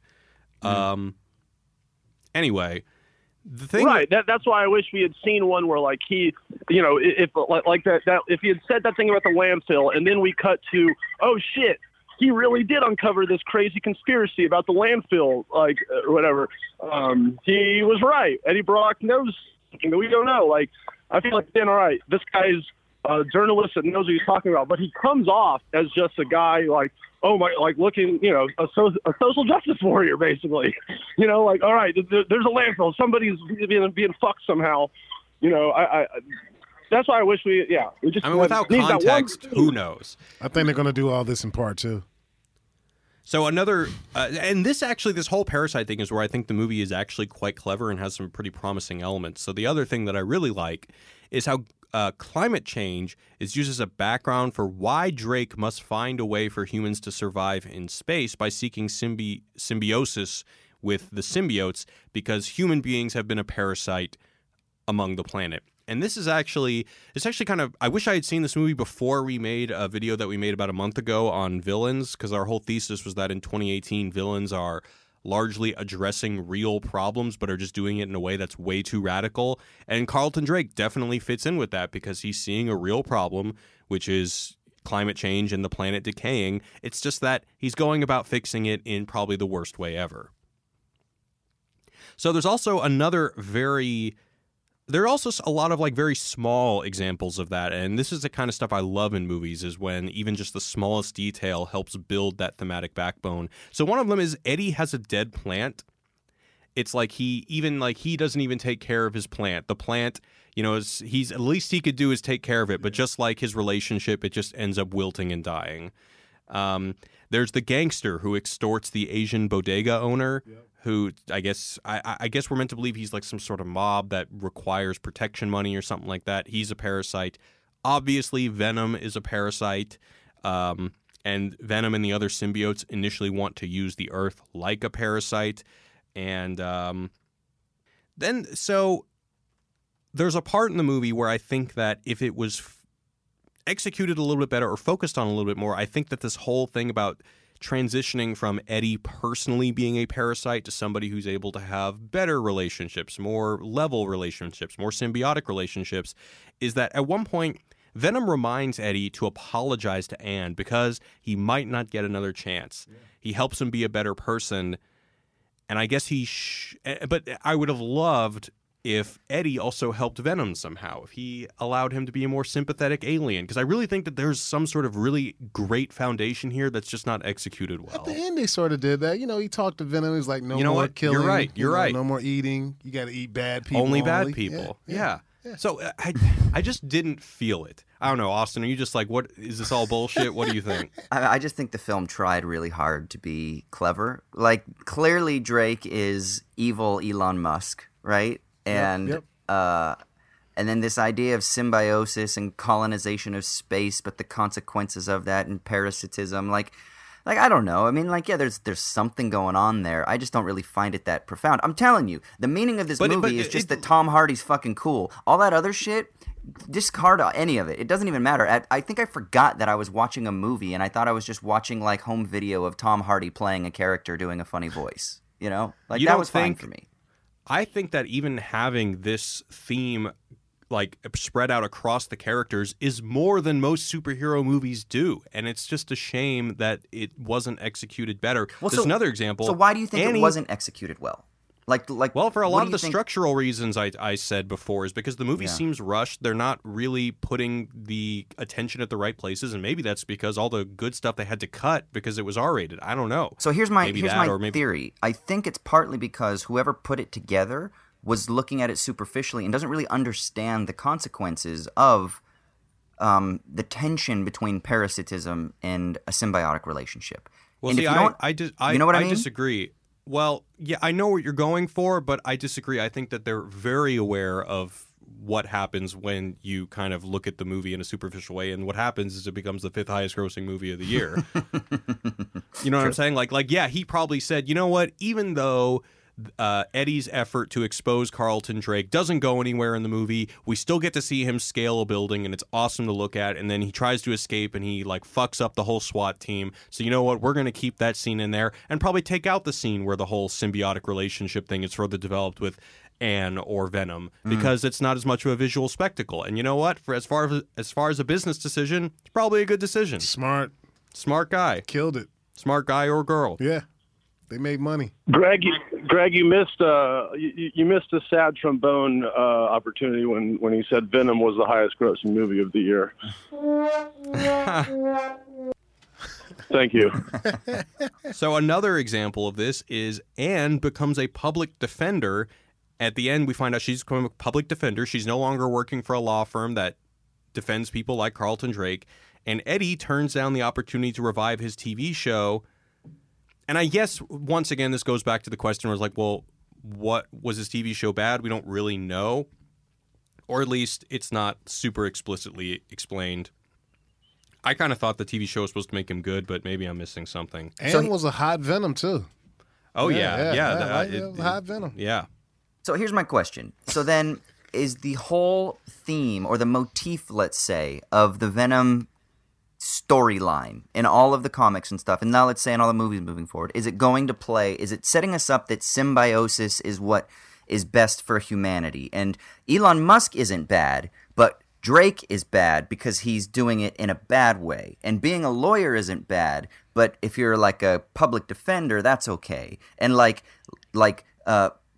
Anyway, the thing, right? That's why I wish we had seen one where, like, he, you know, if like that if he had said that thing about the landfill, and then we cut to, oh shit, he really did uncover this crazy conspiracy about the landfill, like, or whatever. He was right. Eddie Brock knows something that we don't know. Like, I feel like then, all right, this guy's a journalist that knows what he's talking about, but he comes off as just a guy like, oh my, like looking, you know, a social justice warrior, basically. You know, like, all right, there's a landfill, somebody's being fucked somehow. You know, I that's why I wish we just. I mean, without context, who knows? I think they're going to do all this in part two. So another, and this whole Parasite thing is where I think the movie is actually quite clever and has some pretty promising elements. So the other thing that I really like is how climate change is used as a background for why Drake must find a way for humans to survive in space by seeking symbiosis with the symbiotes, because human beings have been a parasite among the planet. And it's actually kind of, I wish I had seen this movie before we made a video that we made about a month ago on villains, because our whole thesis was that in 2018, villains are largely addressing real problems, but are just doing it in a way that's way too radical. And Carlton Drake definitely fits in with that, because he's seeing a real problem, which is climate change and the planet decaying. It's just that he's going about fixing it in probably the worst way ever. So there's also another very There are also a lot of like very small examples of that, and this is the kind of stuff I love in movies, is when even just the smallest detail helps build that thematic backbone. So one of them is Eddie has a dead plant. It's like he doesn't even take care of his plant. The plant, he's at least he could do is take care of it, but just like his relationship, it just ends up wilting and dying. There's the gangster who extorts the Asian bodega owner. Yep. Who I guess we're meant to believe he's like some sort of mob that requires protection money or something like that. He's a parasite. Obviously, Venom is a parasite, and Venom and the other symbiotes initially want to use the Earth like a parasite, and so there's a part in the movie where I think that if it was executed a little bit better or focused on a little bit more, I think that this whole thing about transitioning from Eddie personally being a parasite to somebody who's able to have better relationships, more level relationships, more symbiotic relationships, is that at one point, Venom reminds Eddie to apologize to Anne because he might not get another chance. Yeah. He helps him be a better person, and I guess but I would have loved if Eddie also helped Venom somehow, if he allowed him to be a more sympathetic alien. Because I really think that there's some sort of really great foundation here that's just not executed well. At the end, they sort of did that. He talked to Venom. He was like, no more killing. You're right. No more eating. You got to eat bad people. Only bad people. Yeah. So I just didn't feel it. I don't know, Austin, are you just like, what, is this all bullshit? What do you think? I just think the film tried really hard to be clever. Like, clearly Drake is evil Elon Musk, right? And and then this idea of symbiosis and colonization of space, but the consequences of that and parasitism, like I don't know. I mean, there's something going on there. I just don't really find it that profound. I'm telling you, the meaning of this movie is just that Tom Hardy's fucking cool. All that other shit, discard any of it. It doesn't even matter. I think I forgot that I was watching a movie, and I thought I was just watching like home video of Tom Hardy playing a character doing a funny voice. That was fine for me. I think that even having this theme like spread out across the characters is more than most superhero movies do, and it's just a shame that it wasn't executed better. There's another example. So why do you think it wasn't executed well? Well, for a lot of the structural reasons I said before is because the movie seems rushed. They're not really putting the attention at the right places, and maybe that's because all the good stuff they had to cut because it was R-rated. I don't know. So here's my theory. I think it's partly because whoever put it together was looking at it superficially and doesn't really understand the consequences of the tension between parasitism and a symbiotic relationship. Well, see, I you know what I mean? Disagree. Well, yeah, I know what you're going for, but I disagree. I think that they're very aware of what happens when you kind of look at the movie in a superficial way, and what happens is it becomes the 5th highest grossing movie of the year. You know what I'm saying? Yeah, he probably said, you know what, even though Eddie's effort to expose Carlton Drake doesn't go anywhere in the movie, we still get to see him scale a building, and it's awesome to look at, and then he tries to escape, and he fucks up the whole SWAT team. So you know what, we're going to keep that scene in there, and probably take out the scene where the whole symbiotic relationship thing is further developed with Anne or Venom, because it's not as much of a visual spectacle. And you know what, for as far as a business decision, it's probably a good decision. Smart guy. Killed it. Smart guy or girl. Yeah. They made money. Greg, you missed you missed a sad trombone opportunity when he said Venom was the highest grossing movie of the year. Thank you. So another example of this is Anne becomes a public defender. At the end, we find out she's become a public defender. She's no longer working for a law firm that defends people like Carlton Drake. And Eddie turns down the opportunity to revive his TV show. And I guess, once again, this goes back to the question where it's like, well, what was his TV show bad? We don't really know. Or at least it's not super explicitly explained. I kind of thought the TV show was supposed to make him good, but maybe I'm missing something. And was a hot Venom, too. Oh, yeah. Hot Venom. Yeah. So here's my question. So then, is the whole theme, or the motif, let's say, of the Venom storyline in all of the comics and stuff, and now let's say in all the movies moving forward, is it setting us up that symbiosis is what is best for humanity? And Elon Musk isn't bad, but Drake is bad because he's doing it in a bad way. And being a lawyer isn't bad, but if you're like a public defender, that's okay. And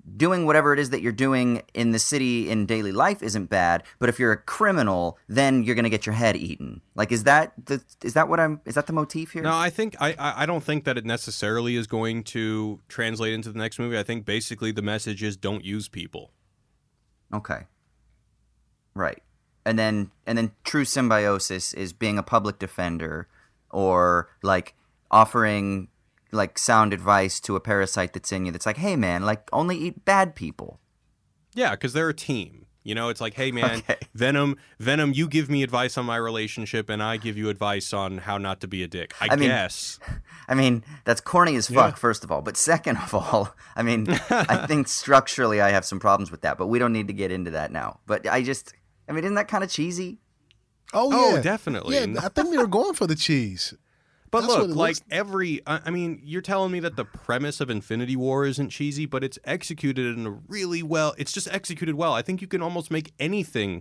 doing whatever it is that you're doing in the city in daily life isn't bad, but if you're a criminal, then you're going to get your head eaten. Like, is that the motif here? No, I think I don't think that it necessarily is going to translate into the next movie. I think basically the message is don't use people. Okay. Right. And then true symbiosis is being a public defender or like offering like sound advice to a parasite that's in you that's like, hey man, like only eat bad people. Yeah, because they're a team. You know, it's like, hey man, okay. Venom, you give me advice on my relationship and I give you advice on how not to be a dick. I guess. I mean, that's corny as fuck, first of all. But second of all, I mean, I think structurally I have some problems with that, but we don't need to get into that now. But isn't that kind of cheesy? Oh, yeah. Definitely. Yeah, I think they were going for the cheese. But that's look, you're telling me that the premise of Infinity War isn't cheesy, but it's executed it's just executed well. I think you can almost make anything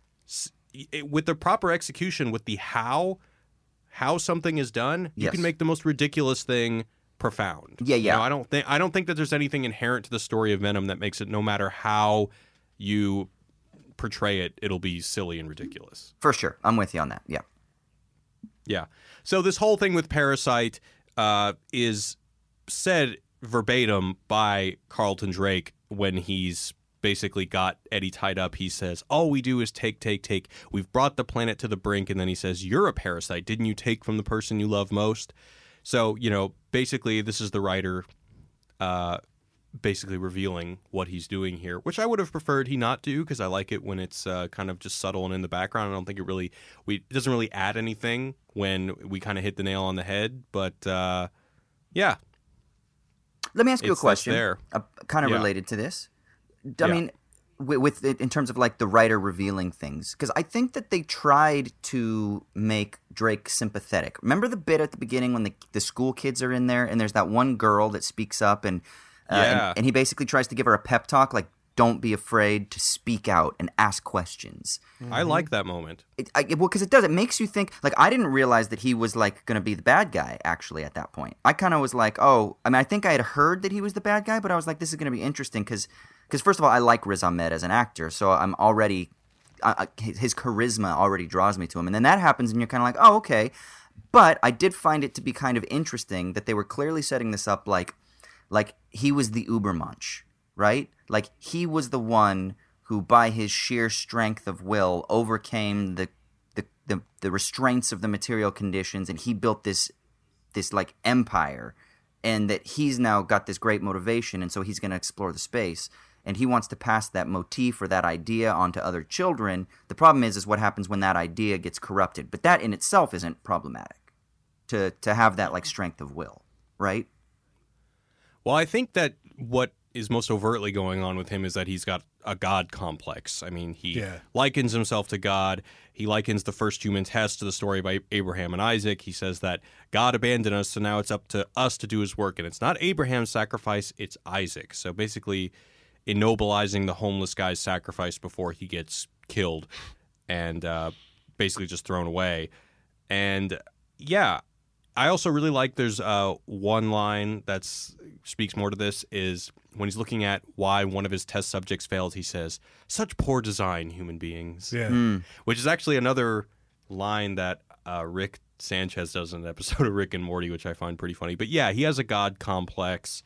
with the proper execution, with the how something is done, you can make the most ridiculous thing profound. Yeah. You know, I don't think that there's anything inherent to the story of Venom that makes it, no matter how you portray it, it'll be silly and ridiculous. For sure. I'm with you on that. Yeah. Yeah. So this whole thing with Parasite is said verbatim by Carlton Drake when he's basically got Eddie tied up. He says, all we do is take. We've brought the planet to the brink. And then he says, you're a parasite. Didn't you take from the person you love most? So, you know, basically this is the writer basically revealing what he's doing here, which I would have preferred he not do because I like it when it's kind of just subtle and in the background. I don't think it doesn't really add anything when we kind of hit the nail on the head. But yeah. Let me ask you a question kind of related to this. I mean, with in terms of like the writer revealing things, because I think that they tried to make Drake sympathetic. Remember the bit at the beginning when the school kids are in there and there's that one girl that speaks up and he basically tries to give her a pep talk, like, don't be afraid to speak out and ask questions. Mm-hmm. I like that moment. Because it makes you think, like, I didn't realize that he was, like, going to be the bad guy, actually, at that point. I kind of was like, I think I had heard that he was the bad guy, but I was like, this is going to be interesting because first of all, I like Riz Ahmed as an actor, so I'm already, his charisma already draws me to him. And then that happens and you're kind of like, oh, okay. But I did find it to be kind of interesting that they were clearly setting this up like he was the Ubermensch, right? Like he was the one who, by his sheer strength of will, overcame the restraints of the material conditions, and he built this like empire, and that he's now got this great motivation, and so he's going to explore the space, and he wants to pass that motif or that idea on to other children. The problem is what happens when that idea gets corrupted, but that in itself isn't problematic to have that like strength of will, right? Well, I think that what is most overtly going on with him is that he's got a God complex. I mean, he likens himself to God. He likens the first human test to the story of Abraham and Isaac. He says that God abandoned us, so now it's up to us to do his work. And it's not Abraham's sacrifice, it's Isaac. So basically ennobilizing the homeless guy's sacrifice before he gets killed and basically just thrown away. And yeah, I also really like there's one line that speaks more to this is when he's looking at why one of his test subjects failed, he says, such poor design, human beings. Yeah. Which is actually another line that Rick Sanchez does in an episode of Rick and Morty, which I find pretty funny. But yeah, he has a God complex.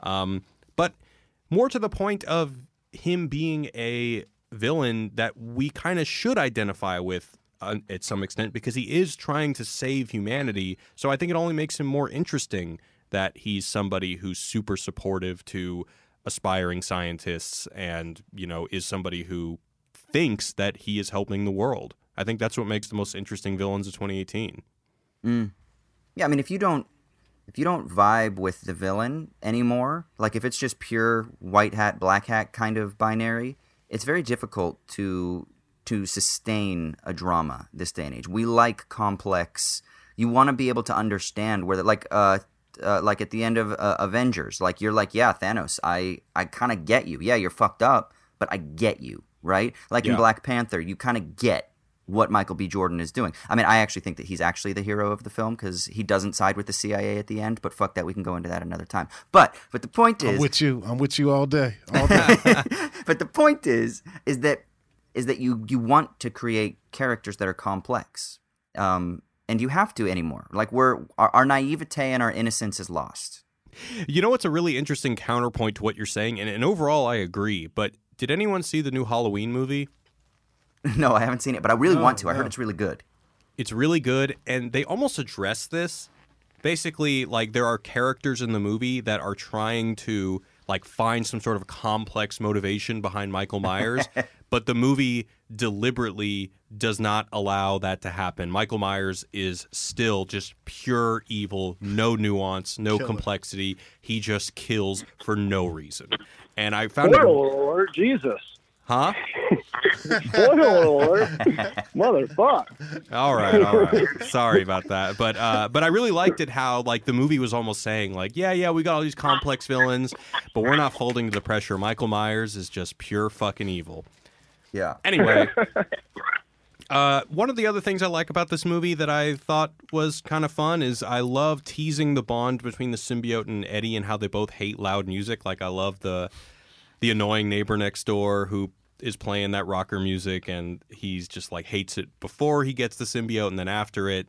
But more to the point of him being a villain that we kind of should identify with at some extent, because he is trying to save humanity. So I think it only makes him more interesting that he's somebody who's super supportive to aspiring scientists and, you know, is somebody who thinks that he is helping the world. I think that's what makes the most interesting villains of 2018. Yeah, I mean, if you don't vibe with the villain anymore, like if it's just pure white hat, black hat kind of binary, it's very difficult to sustain a drama this day and age. We like complex. You want to be able to understand where, like at the end of Avengers, like you're like, yeah, Thanos, I kind of get you. Yeah, you're fucked up, but I get you, right? Like in Black Panther, you kind of get what Michael B. Jordan is doing. I mean, I actually think that he's actually the hero of the film because he doesn't side with the CIA at the end, but fuck that, we can go into that another time. But the point is... I'm with you all day. All day. But the point is that you want to create characters that are complex. And you have to anymore. Like our naivete and our innocence is lost. You know what's a really interesting counterpoint to what you're saying? And overall, I agree. But did anyone see the new Halloween movie? No, I haven't seen it, but I really want to. I heard it's really good. It's really good, and they almost address this. Basically, like, there are characters in the movie that are trying to, like, find some sort of complex motivation behind Michael Myers, but the movie deliberately does not allow that to happen. Michael Myers is still just pure evil, no nuance, no complexity. He just kills for no reason. And I found Spoiler alert, Jesus. Huh? Spoiler alert. Motherfuck. All right. Sorry about that. But I really liked it how, like, the movie was almost saying, like, yeah, we got all these complex villains, but we're not folding to the pressure. Michael Myers is just pure fucking evil. Yeah. Anyway, one of the other things I like about this movie that I thought was kind of fun is I love teasing the bond between the symbiote and Eddie and how they both hate loud music. Like, I love the annoying neighbor next door who is playing that rocker music, and he's just like hates it before he gets the symbiote, and then after it,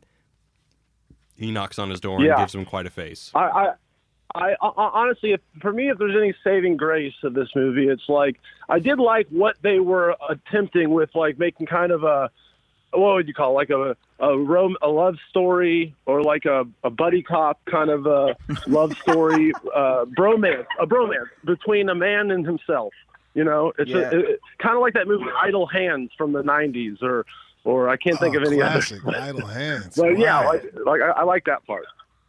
he knocks on his door and gives him quite a face. I honestly, for me, if there's any saving grace of this movie, it's like I did like what they were attempting with, like making kind of a, what would you call it? Like a love story, or like a buddy cop kind of a love story, bromance between a man and himself. You know, it's kind of like that movie Idle Hands from the 90s, or I can't think of any classic, other. Idle Hands. But yeah, Right. I like that part.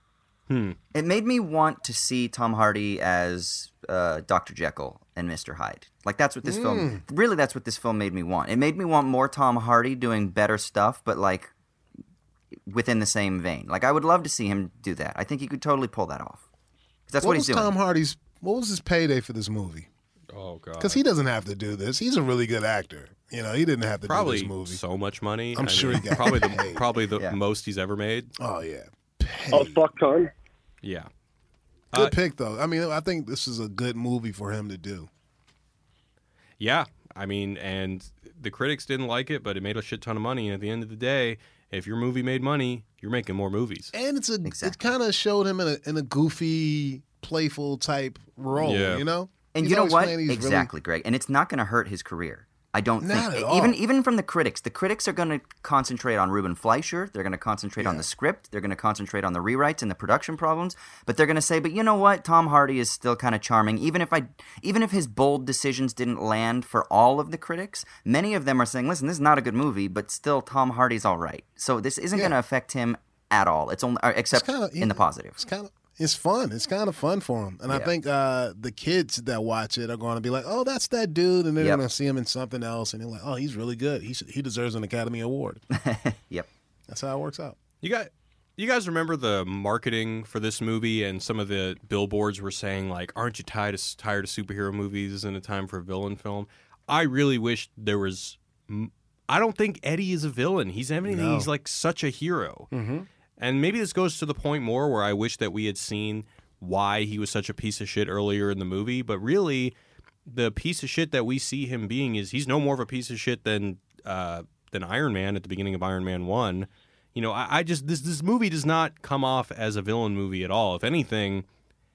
It made me want to see Tom Hardy as Dr. Jekyll and Mr. Hyde. Like, that's what this film, really, that's what this film made me want. It made me want more Tom Hardy doing better stuff, but, like, within the same vein. Like, I would love to see him do that. I think he could totally pull that off. 'Cause that's what he's doing. What was his payday for this movie? Oh, God. Because he doesn't have to do this. He's a really good actor. You know, he didn't have to do this movie. So much money. I'm sure he got probably the most he's ever made. Oh, yeah. Oh, fuck ton. Yeah. Good pick, though. I mean, I think this is a good movie for him to do. Yeah. I mean, and the critics didn't like it, but it made a shit ton of money. And at the end of the day, if your movie made money, you're making more movies. And it kind of showed him in a goofy, playful type role, you know? And you know what? Exactly, Greg. And it's not going to hurt his career. I don't Not think. at all. Even from the critics are going to concentrate on Ruben Fleischer. They're going to concentrate on the script. They're going to concentrate on the rewrites and the production problems. But they're going to say, but you know what? Tom Hardy is still kind of charming. Even if his bold decisions didn't land for all of the critics, many of them are saying, listen, this is not a good movie, but still Tom Hardy's all right. So this isn't going to affect him at all. It's only except in the positive. It's fun. It's kind of fun for him. And I think the kids that watch it are going to be like, oh, that's that dude. And they're going to see him in something else. And they're like, oh, he's really good. He deserves an Academy Award. Yep. That's how it works out. You guys remember the marketing for this movie, and some of the billboards were saying, like, aren't you tired of superhero movies? Isn't it time for a villain film? I really wish there was... I don't think Eddie is a villain. He's like such a hero. Mm-hmm. And maybe this goes to the point more where I wish that we had seen why he was such a piece of shit earlier in the movie. But really, the piece of shit that we see him being is he's no more of a piece of shit than Iron Man at the beginning of Iron Man 1. You know, I just this movie does not come off as a villain movie at all. If anything,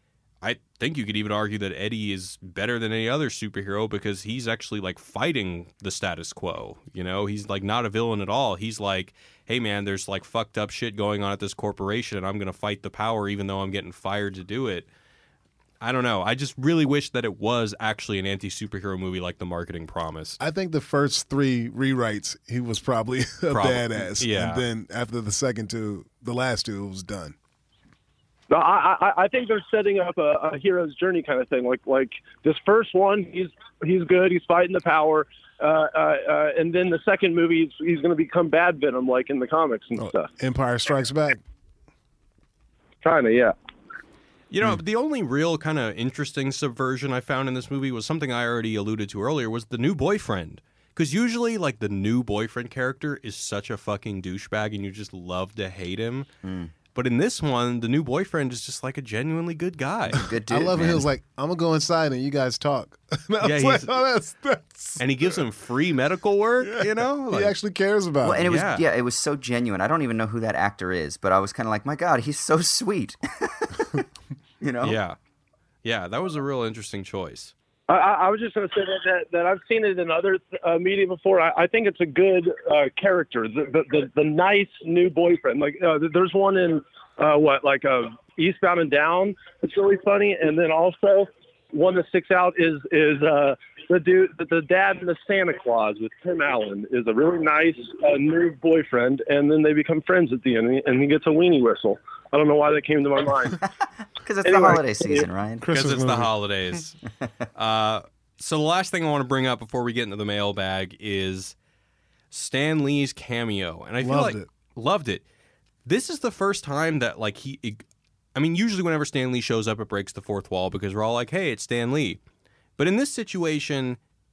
I think you could even argue that Eddie is better than any other superhero because he's actually, like, fighting the status quo. You know, he's, like, not a villain at all. He's like, hey, man, there's, like, fucked up shit going on at this corporation, and I'm going to fight the power even though I'm getting fired to do it. I don't know. I just really wish that it was actually an anti-superhero movie like the marketing promised. I think the first 3 rewrites, he was probably a badass. Yeah. And then after the last 2, it was done. No, I think they're setting up a hero's journey kind of thing. Like this first one, he's good. He's fighting the power. And then the second movie, he's going to become Bad Venom, like in the comics and stuff. Empire Strikes Back. Kind of, yeah. You know, the only real kind of interesting subversion I found in this movie was something I already alluded to earlier, was the new boyfriend. Because usually, like, the new boyfriend character is such a fucking douchebag and you just love to hate him. But in this one, the new boyfriend is just like a genuinely good guy. Good dude, I love man. it. He was like, I'm going to go inside and you guys talk. And I was Yeah, like, oh, that's... And he gives him free medical work, you know? He actually cares about Well, and it was Yeah. it was so genuine. I don't even know who that actor is, but I was kind of like, my God, he's so sweet. You know? Yeah. Yeah, that was a real interesting choice. I was just going to say that I've seen it in other media before. I think it's a good character, the nice new boyfriend. Like there's one in Eastbound and Down. It's really funny, and then also one that sticks out is the dad in the Santa Claus with Tim Allen is a really nice new boyfriend, and then they become friends at the end, and he gets a weenie whistle. I don't know why that came to my mind. Because it's the holiday season, Ryan. Because it's the movie. holidays. So the last thing I want to bring up before we get into the mailbag is Stan Lee's cameo. And I feel loved it. This is the first time that, like, usually whenever Stan Lee shows up, it breaks the fourth wall because we're all like, hey, it's Stan Lee. But in this situation,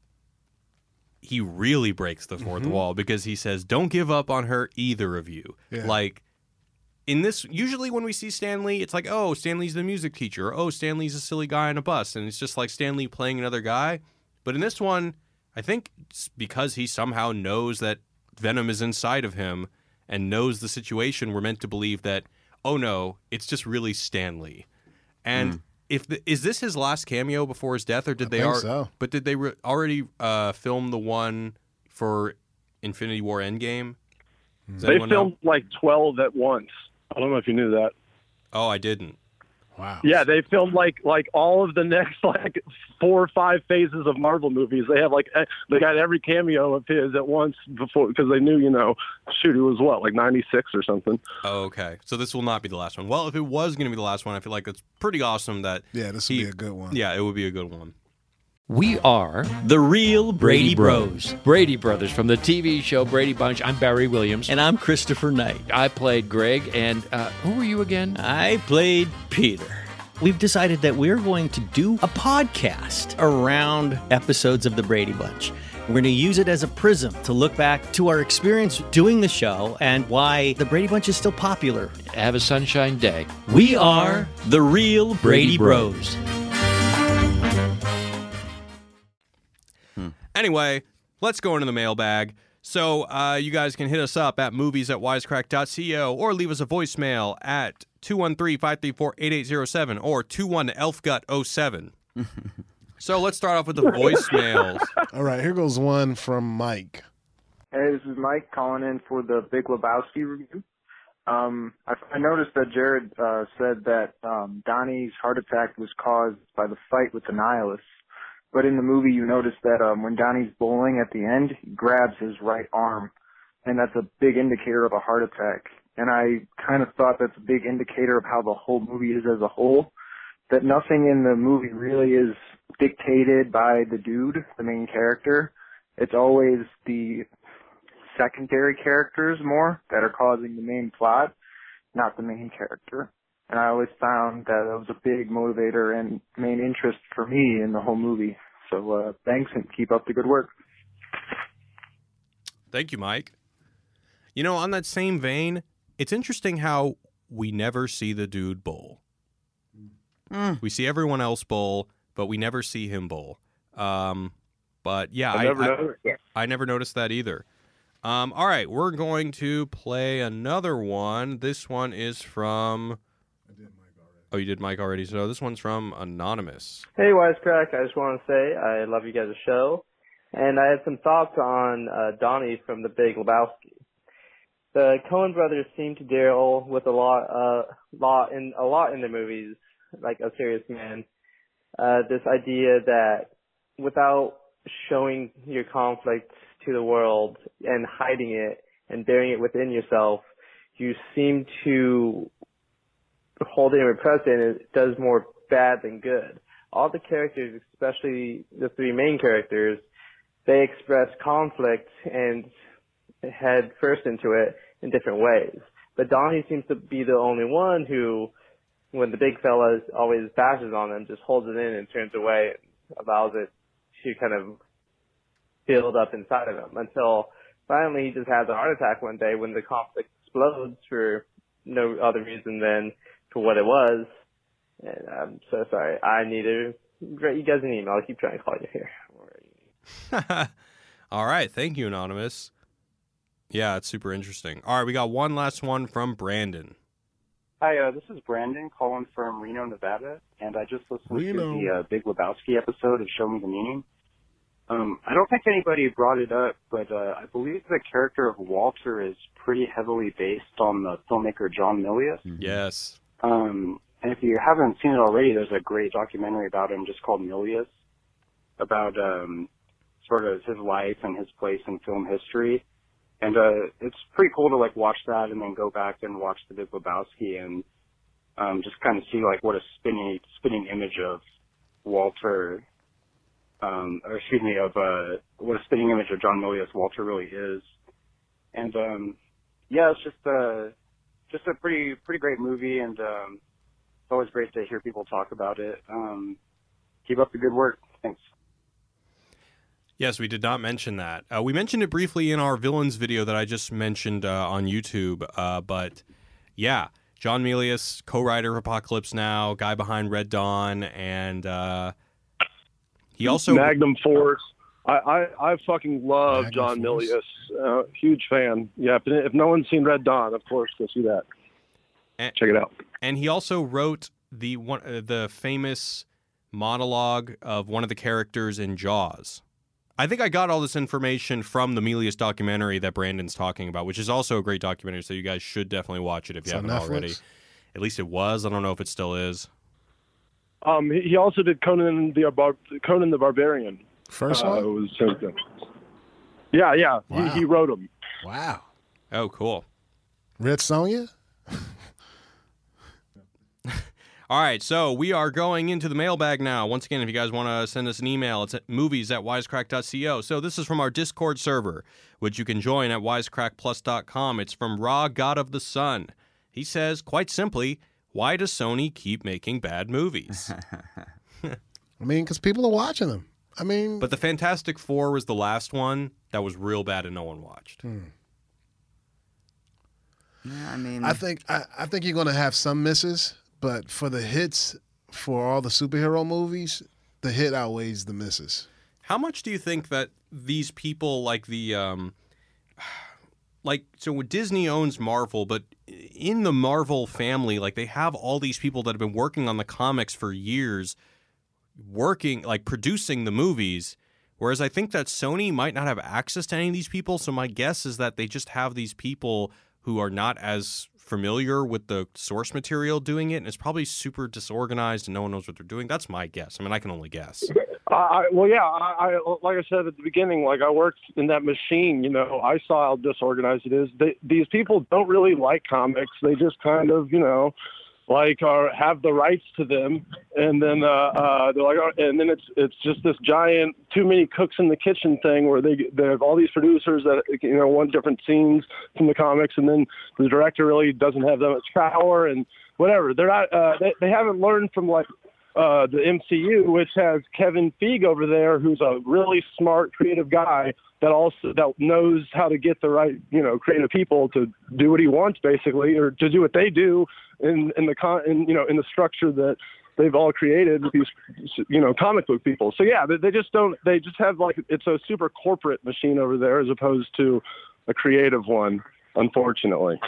he really breaks the fourth wall because he says, don't give up on her, either of you. Yeah. Like, in this, usually when we see Stan Lee, it's like, oh, Stan Lee's the music teacher. Or, oh, Stan Lee's a silly guy on a bus. And it's just like Stan Lee playing another guy. But in this one, I think it's because he somehow knows that Venom is inside of him and knows the situation, we're meant to believe that, oh, no, it's just really Stan Lee. And is this his last cameo before his death? Or did they so. But did they already film the one for Infinity War Endgame? Does They anyone know? filmed like 12 at once. I don't know if you knew that. Oh, I didn't. Wow. Yeah, they filmed like all of the next like 4 or 5 phases of Marvel movies. They have they got every cameo of his at once before because they knew, shoot, it was what, like 96 or something. Oh, okay. So this will not be the last one. Well, if it was going to be the last one, I feel like it's pretty awesome that Yeah, this would be a good one. Yeah, it would be a good one. We are the real Brady Bros. Brady Brothers from the TV show Brady Bunch. I'm Barry Williams. And I'm Christopher Knight. I played Greg. And who were you again? I played Peter. We've decided that we're going to do a podcast around episodes of the Brady Bunch. We're going to use it as a prism to look back to our experience doing the show and why the Brady Bunch is still popular. Have a sunshine day. We are the real Brady Bros. Anyway, let's go into the mailbag. So you guys can hit us up at movies@wisecrack.co or leave us a voicemail at 213-534-8807 or 21-ELFGUT07. So let's start off with the voicemails. All right, here goes one from Mike. Hey, this is Mike calling in for the Big Lebowski review. I noticed that Jared said that Donnie's heart attack was caused by the fight with the Nihilists. But in the movie, you notice that when Donnie's bowling at the end, he grabs his right arm, and that's a big indicator of a heart attack. And I kind of thought that's a big indicator of how the whole movie is as a whole, that nothing in the movie really is dictated by the dude, the main character. It's always the secondary characters more that are causing the main plot, not the main character. And I always found that was a big motivator and main interest for me in the whole movie. So thanks and keep up the good work. Thank you, Mike. You know, on that same vein, it's interesting how we never see the dude bowl. We see everyone else bowl, but we never see him bowl. But yeah, I never noticed that either. All right, we're going to play another one. This one is from... Oh, you did Mike already. So this one's from Anonymous. Hey, Wisecrack. I just want to say I love you guys' show. And I had some thoughts on Donnie from The Big Lebowski. The Coen brothers seem to deal with a lot in their movies, like A Serious Man. This idea that without showing your conflict to the world and hiding it and bearing it within yourself, you seem to hold it and repress it, and it does more bad than good. All the characters, especially the 3 main characters, they express conflict and head first into it in different ways. But Donnie seems to be the only one who, when the big fella always bashes on him, just holds it in and turns away and allows it to kind of build up inside of him until finally he just has a heart attack one day when the conflict explodes for no other reason than for what it was. And I'm so sorry. I need to write you guys an email. I'll keep trying to call you here. All right. Thank you, Anonymous. Yeah, it's super interesting. All right, we got one last one from Brandon. Hi, this is Brandon calling from Reno, Nevada, and I just listened to the Big Lebowski episode of Show Me the Meaning. I don't think anybody brought it up, but I believe the character of Walter is pretty heavily based on the filmmaker John Milius. Yes. And if you haven't seen it already, there's a great documentary about him just called Milius, about sort of his life and his place in film history. And it's pretty cool to like watch that and then go back and watch the Big Lebowski and just kind of see like what a spinning image of Walter, what a spinning image of John Milius Walter really is. And yeah, it's just a pretty great movie, and it's always great to hear people talk about it. Keep up the good work. Thanks. Yes, we did not mention that. We mentioned it briefly in our villains video that I just mentioned on YouTube. But yeah, John Milius, co-writer of Apocalypse Now, guy behind Red Dawn, and he also Magnum Force. I fucking love Magnum John Force. Milius. Huge fan. Yeah, if no one's seen Red Dawn, of course go see that. Check it out. And he also wrote the famous monologue of one of the characters in Jaws. I think I got all this information from the Milius documentary that Brandon's talking about, which is also a great documentary, so you guys should definitely watch it if you haven't already. At least it was. I don't know if it still is. He also did Conan the Barbarian. First one? It was something. Yeah. Wow. He wrote them. Wow. Oh, cool. Red Sonja? All right, so we are going into the mailbag now. Once again, if you guys want to send us an email, it's at movies@wisecrack.co. So this is from our Discord server, which you can join at wisecrackplus.com. It's from Raw God of the Sun. He says, quite simply, why does Sony keep making bad movies? I mean, because people are watching them. I mean... But the Fantastic Four was the last one that was real bad and no one watched. Yeah, I mean... I think you're going to have some misses. But for the hits, for all the superhero movies, the hit outweighs the misses. How much do you think that these people like the, so Disney owns Marvel, but in the Marvel family, like they have all these people that have been working on the comics for years, producing the movies, whereas I think that Sony might not have access to any of these people. So my guess is that they just have these people who are not as familiar with the source material doing it, and it's probably super disorganized and no one knows what they're doing. That's my guess. I mean, I can only guess. I like I said at the beginning, like I worked in that machine, you know, I saw how disorganized it is. These people don't really like comics. They just kind of, you know, have the rights to them, and then they're like, and then it's just this giant too many cooks in the kitchen thing where they have all these producers that, you know, want different scenes from the comics, and then the director really doesn't have that much power and whatever. They're not they haven't learned from the MCU, which has Kevin Feige over there, who's a really smart, creative guy that knows how to get the right, you know, creative people to do what he wants, basically, or to do what they do in the structure that they've all created with these, you know, comic book people. So yeah, they just have it's a super corporate machine over there as opposed to a creative one, unfortunately.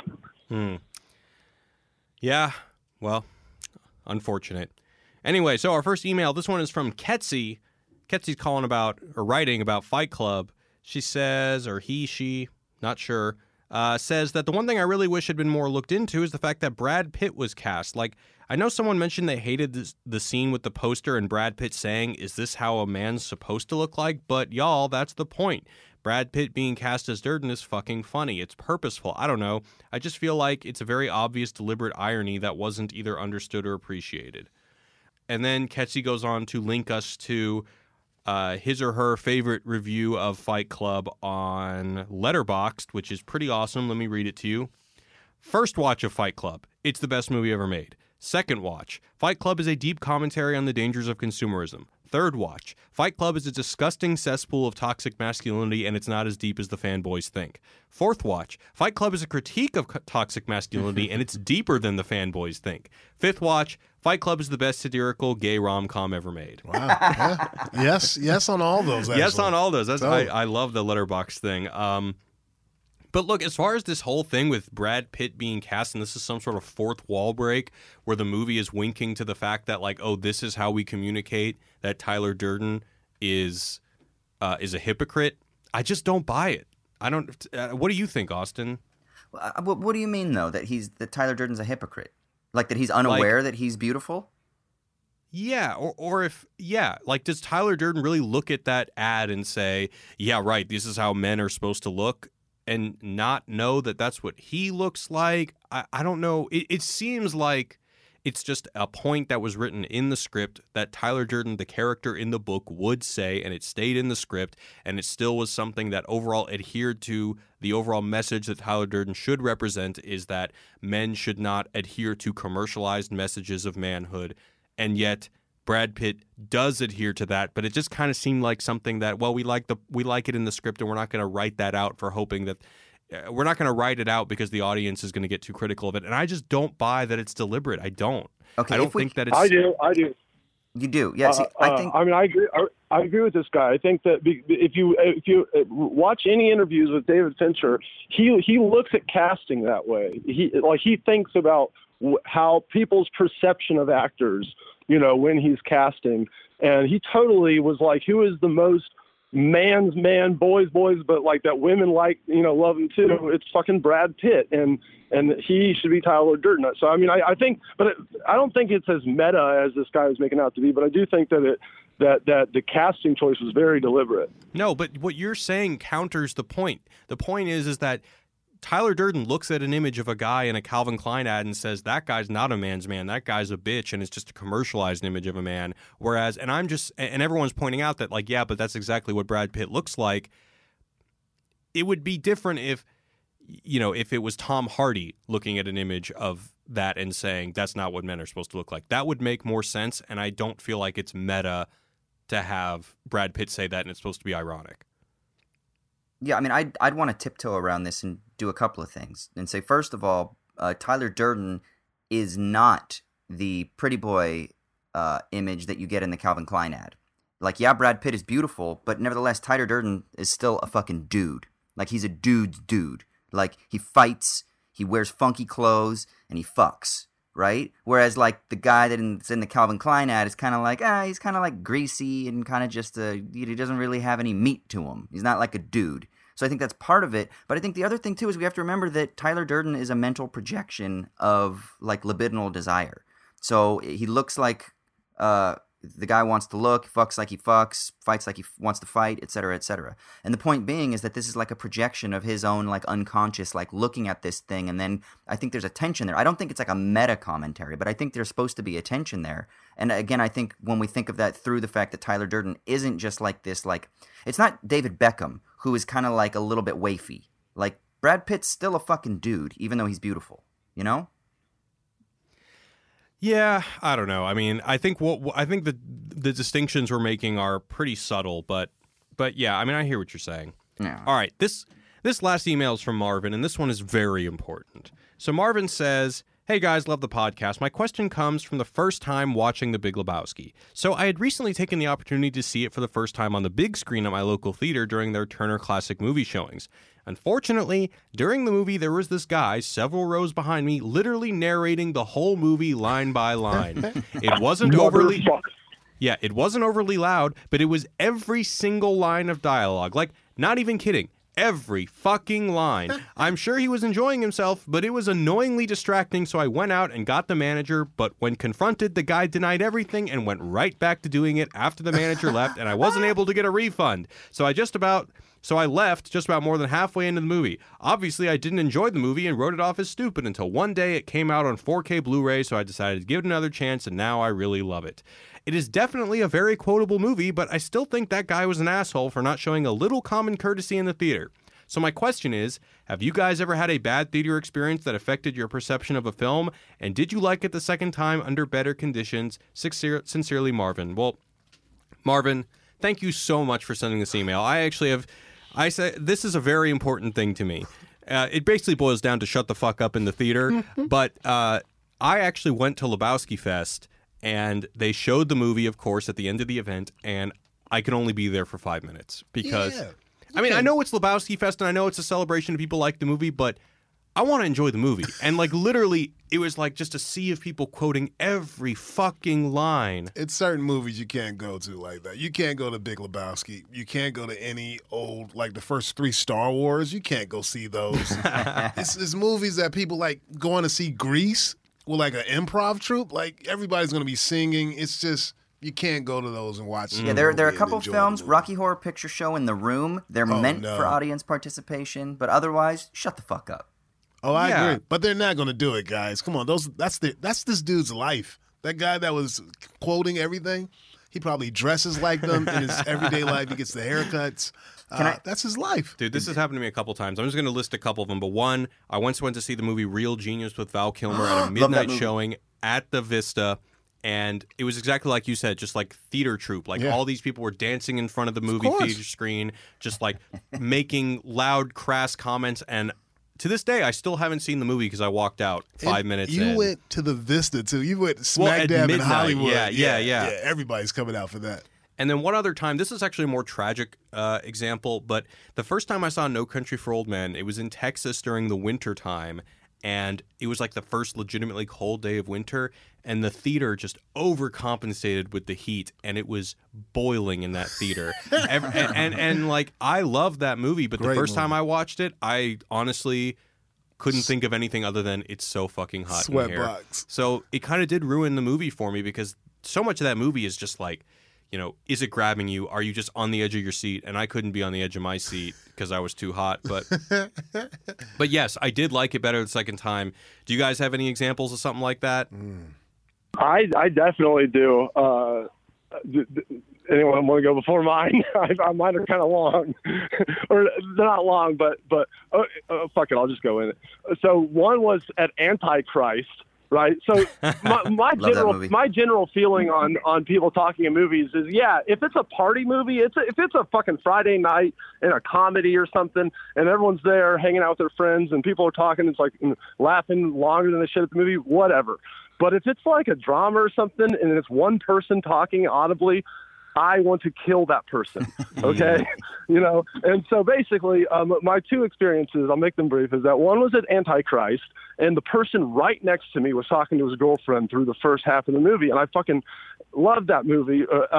Yeah, well, unfortunate. Anyway, so our first email, this one is from Ketsi. Ketsy's writing about Fight Club. She says, or she, not sure, says that the one thing I really wish had been more looked into is the fact that Brad Pitt was cast. Like, I know someone mentioned they hated the scene with the poster and Brad Pitt saying, "Is this how a man's supposed to look like?" But y'all, that's the point. Brad Pitt being cast as Durden is fucking funny. It's purposeful. I don't know. I just feel like it's a very obvious, deliberate irony that wasn't either understood or appreciated. And then Ketsy goes on to link us to his or her favorite review of Fight Club on Letterboxd, which is pretty awesome. Let me read it to you. First watch of Fight Club. It's the best movie ever made. Second watch. Fight Club is a deep commentary on the dangers of consumerism. Third watch. Fight Club is a disgusting cesspool of toxic masculinity, and it's not as deep as the fanboys think. Fourth watch. Fight Club is a critique of toxic masculinity, and it's deeper than the fanboys think. Fifth watch. Fight Club is the best satirical gay rom-com ever made. Wow. Yeah. Yes on all those, actually. Yes on all those. I love the letterbox thing. But look, as far as this whole thing with Brad Pitt being cast, and this is some sort of fourth wall break where the movie is winking to the fact that, like, oh, this is how we communicate that Tyler Durden is a hypocrite. I just don't buy it. I don't. What do you think, Austin? What do you mean, though, that Tyler Durden's a hypocrite? Like that he's unaware that he's beautiful? Yeah, like, does Tyler Durden really look at that ad and say, yeah, right, this is how men are supposed to look, and not know that that's what he looks like? I don't know. It seems like it's just a point that was written in the script that Tyler Durden, the character in the book, would say, and it stayed in the script, and it still was something that overall adhered to the overall message that Tyler Durden should represent, is that men should not adhere to commercialized messages of manhood. And yet Brad Pitt does adhere to that, but it just kind of seemed like something that, well, we like it in the script, and we're not going to write that out for hoping that we're not going to write it out because the audience is going to get too critical of it. And I just don't buy that it's deliberate. I don't. Okay, I don't think that it's. I do. You do, yeah. See, I think. I mean, I agree. I agree with this guy. I think that if you watch any interviews with David Fincher, he looks at casting that way. He thinks about how people's perception of actors, when he's casting, and he totally was like, who is the most man's man, boys, but like that women like, love him too. It's fucking Brad Pitt, and he should be Tyler Durden. So I mean, I think, but I don't think it's as meta as this guy is making out to be. But I do think that that the casting choice was very deliberate. No, but what you're saying counters the point. The point is that Tyler Durden looks at an image of a guy in a Calvin Klein ad and says, that guy's not a man's man, that guy's a bitch, and it's just a commercialized image of a man. Whereas, and everyone's pointing out that, like, yeah, but that's exactly what Brad Pitt looks like. It would be different if it was Tom Hardy looking at an image of that and saying, that's not what men are supposed to look like. That would make more sense, and I don't feel like it's meta to have Brad Pitt say that and it's supposed to be ironic. Yeah, I mean, I'd want to tiptoe around this and do a couple of things. And say, first of all, Tyler Durden is not the pretty boy image that you get in the Calvin Klein ad. Like, yeah, Brad Pitt is beautiful, but nevertheless, Tyler Durden is still a fucking dude. Like, he's a dude's dude. Like, he fights, he wears funky clothes, and he fucks, right? Whereas, like, the guy that's in the Calvin Klein ad is kind of like, he's kind of like greasy and kind of just he doesn't really have any meat to him. He's not like a dude. So I think that's part of it. But I think the other thing, too, is we have to remember that Tyler Durden is a mental projection of, like, libidinal desire. So he looks like the guy wants to look, fucks like he fucks, fights like he wants to fight, et cetera, et cetera. And the point being is that this is like a projection of his own, like, unconscious, like, looking at this thing. And then I think there's a tension there. I don't think it's like a meta commentary, but I think there's supposed to be a tension there. And again, I think when we think of that through the fact that Tyler Durden isn't just like this, like, it's not David Beckham, who is kind of like a little bit wafy. Like, Brad Pitt's still a fucking dude, even though he's beautiful, you know? Yeah, I don't know. I mean, I think the distinctions we're making are pretty subtle, but yeah, I mean, I hear what you're saying. Yeah. All right, this last email is from Marvin, and this one is very important. So Marvin says, "Hey guys, love the podcast. My question comes from the first time watching The Big Lebowski. So I had recently taken the opportunity to see it for the first time on the big screen at my local theater during their Turner Classic Movie showings. Unfortunately, during the movie, there was this guy several rows behind me literally narrating the whole movie line by line. It wasn't overly... Yeah, it wasn't overly loud, but it was every single line of dialogue. Like, not even kidding. Every fucking line. I'm sure he was enjoying himself, but it was annoyingly distracting, so I went out and got the manager, but when confronted, the guy denied everything and went right back to doing it after the manager left, and I wasn't able to get a refund. So I left just about more than halfway into the movie. Obviously, I didn't enjoy the movie and wrote it off as stupid until one day it came out on 4K Blu-ray, so I decided to give it another chance, and now I really love it. It is definitely a very quotable movie, but I still think that guy was an asshole for not showing a little common courtesy in the theater. So my question is, have you guys ever had a bad theater experience that affected your perception of a film? And did you like it the second time under better conditions? Sincerely, Marvin. Well, Marvin, thank you so much for sending this email. I say this is a very important thing to me. It basically boils down to shut the fuck up in the theater. But I actually went to Lebowski Fest, and they showed the movie, of course, at the end of the event, and I could only be there for 5 minutes because, I mean, I know it's Lebowski Fest, and I know it's a celebration of people like the movie, but I want to enjoy the movie. And, like, literally, it was like just a sea of people quoting every fucking line. It's certain movies you can't go to like that. You can't go to Big Lebowski. You can't go to any old, like the first 3 Star Wars. You can't go see those. It's movies that people like going to see Grease with like an improv troupe. Like everybody's going to be singing. It's just, you can't go to those and watch. Yeah, there are a couple films, Rocky Horror Picture Show and The Room. They're meant for audience participation, but otherwise, shut the fuck up. Oh, I agree. But they're not going to do it, guys. Come on. That's this dude's life. That guy that was quoting everything, he probably dresses like them in his everyday life. He gets the haircuts. That's his life. Dude, this has happened to me a couple times. I'm just going to list a couple of them. But one, I once went to see the movie Real Genius with Val Kilmer at a midnight showing at the Vista. And it was exactly like you said, just like theater troupe. Like all these people were dancing in front of the movie theater screen, just like making loud, crass comments. And to this day, I still haven't seen the movie because I walked out 5 minutes in. You went to the Vista, too. You went smack dab in Hollywood. Yeah. Everybody's coming out for that. And then one other time, this is actually a more tragic example, but the first time I saw No Country for Old Men, it was in Texas during the winter time, and it was like the first legitimately cold day of winter, and the theater just overcompensated with the heat, and it was boiling in that theater. and like, I love that movie, but the first time I watched it, I honestly couldn't think of anything other than it's so fucking hot in here. Sweatbox. So it kind of did ruin the movie for me because so much of that movie is just like, you know, is it grabbing you? Are you just on the edge of your seat? And I couldn't be on the edge of my seat because I was too hot. But yes, I did like it better the second time. Do you guys have any examples of something like that? I definitely do. Anyone want to go before mine? Mine are kind of long, or they're not long, but fuck it, I'll just go in it. So one was at Antichrist. Right. So my general feeling on people talking in movies is, if it's a party movie, if it's a fucking Friday night in a comedy or something, and everyone's there hanging out with their friends and people are talking, it's like laughing longer than they should at the movie, whatever. But if it's like a drama or something and it's one person talking audibly, I want to kill that person. Okay. You know? And so basically, my 2 experiences, I'll make them brief, is that one was at Antichrist, and the person right next to me was talking to his girlfriend through the first half of the movie. And I fucking loved that movie. Or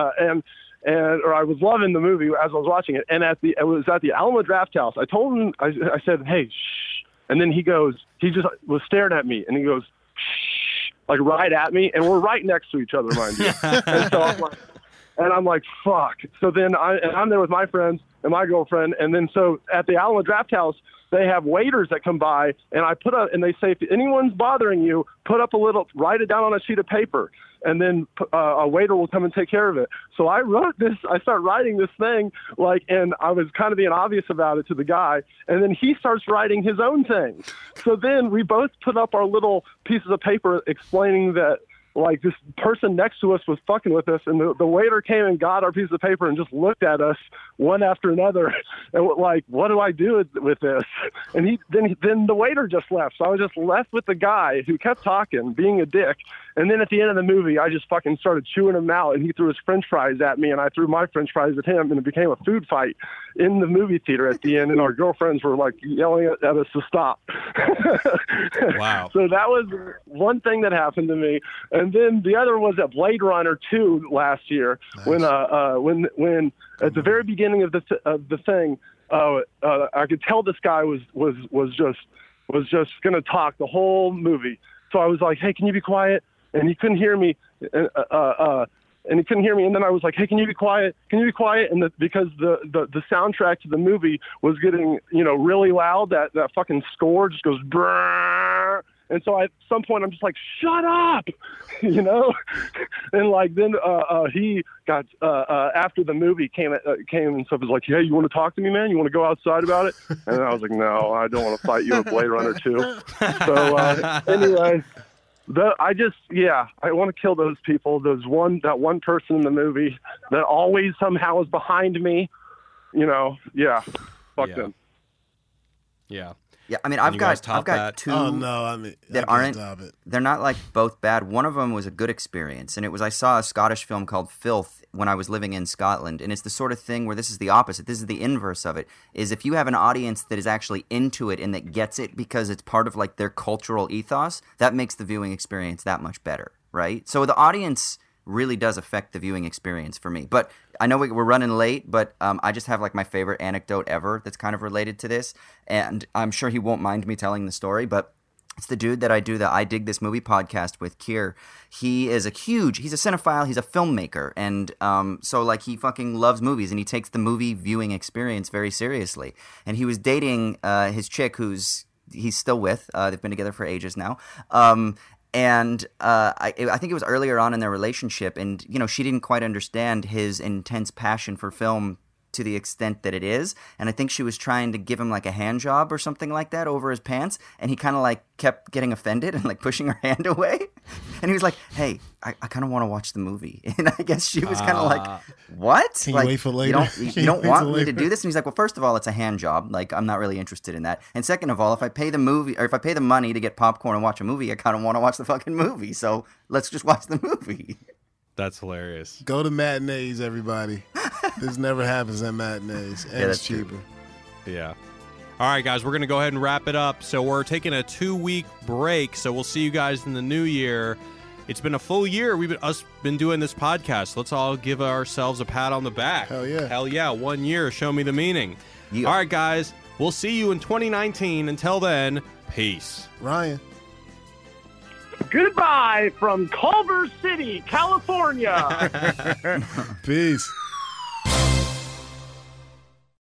I was loving the movie as I was watching it. And it was at the Alamo Drafthouse. I told him, I said, hey, shh. And then he just was staring at me and he goes, shh, like right at me. And we're right next to each other, mind you. And so I'm like, fuck. So then I'm there with my friends and my girlfriend. And then so at the Alamo Drafthouse, they have waiters that come by, and and they say, if anyone's bothering you, write it down on a sheet of paper, and then a waiter will come and take care of it. So I start writing this thing, and I was kind of being obvious about it to the guy, and then he starts writing his own thing. So then we both put up our little pieces of paper explaining that, like, this person next to us was fucking with us, and the waiter came and got our piece of paper and just looked at us one after another and like, what do I do with this? And then the waiter just left. So I was just left with the guy who kept talking, being a dick. And then at the end of the movie, I just fucking started chewing him out, and he threw his french fries at me, and I threw my french fries at him, and it became a food fight in the movie theater at the end, and our girlfriends were like yelling at us to stop. Wow. So that was one thing that happened to me. And then the other was at Blade Runner 2 last year. Nice. when at the very beginning of the thing, I could tell this guy was just going to talk the whole movie. So I was like, hey, can you be quiet? And he couldn't hear me. And he couldn't hear me. And then I was like, hey, can you be quiet? Can you be quiet? And because the soundtrack to the movie was getting, really loud, that fucking score just goes brrrr. And so at some point I'm just like, shut up, and like, then he got, after the movie came and stuff, was like, hey, you want to talk to me, man? You want to go outside about it? And I was like, no, I don't want to fight you at Blade Runner 2. So anyway, I want to kill those people. That one person in the movie that always somehow is behind me. Fuck them. Yeah. Yeah, I mean, I've got two that aren't. They're not like both bad. One of them was a good experience, and I saw a Scottish film called Filth when I was living in Scotland, and it's the sort of thing where this is the opposite. This is the inverse of it. Is if you have an audience that is actually into it and that gets it because it's part of like their cultural ethos, that makes the viewing experience that much better, right? So the audience really does affect the viewing experience for me. But I know we're running late, but I just have like my favorite anecdote ever that's kind of related to this, and I'm sure he won't mind me telling the story, but it's the dude that I do the I Dig This Movie podcast with, Kier. He's a cinephile, he's a filmmaker, and so like he fucking loves movies, and he takes the movie viewing experience very seriously. And he was dating his chick who's he's still with. They've been together for ages now. And I think it was earlier on in their relationship, and she didn't quite understand his intense passion for film to the extent that it is, and I think she was trying to give him like a hand job or something like that over his pants, and he kind of like kept getting offended and like pushing her hand away, and he was like, "Hey, I kind of want to watch the movie," and I guess she was kind of like, "What? Can like, you wait for later? You don't want me to do this?" And he's like, "Well, first of all, it's a hand job. Like, I'm not really interested in that. And second of all, if I pay the money to get popcorn and watch a movie, I kind of want to watch the fucking movie. So let's just watch the movie." That's hilarious. Go to matinees, everybody. This never happens at matinees, and it's cheaper. Yeah. All right, guys, we're going to go ahead and wrap it up. So we're taking a 2-week break, so we'll see you guys in the new year. It's been a full year. We've been doing this podcast. Let's all give ourselves a pat on the back. Hell yeah. Hell yeah. 1 year. Show me the meaning. Yeah. All right, guys. We'll see you in 2019. Until then, peace. Ryan. Goodbye from Culver City, California. Peace.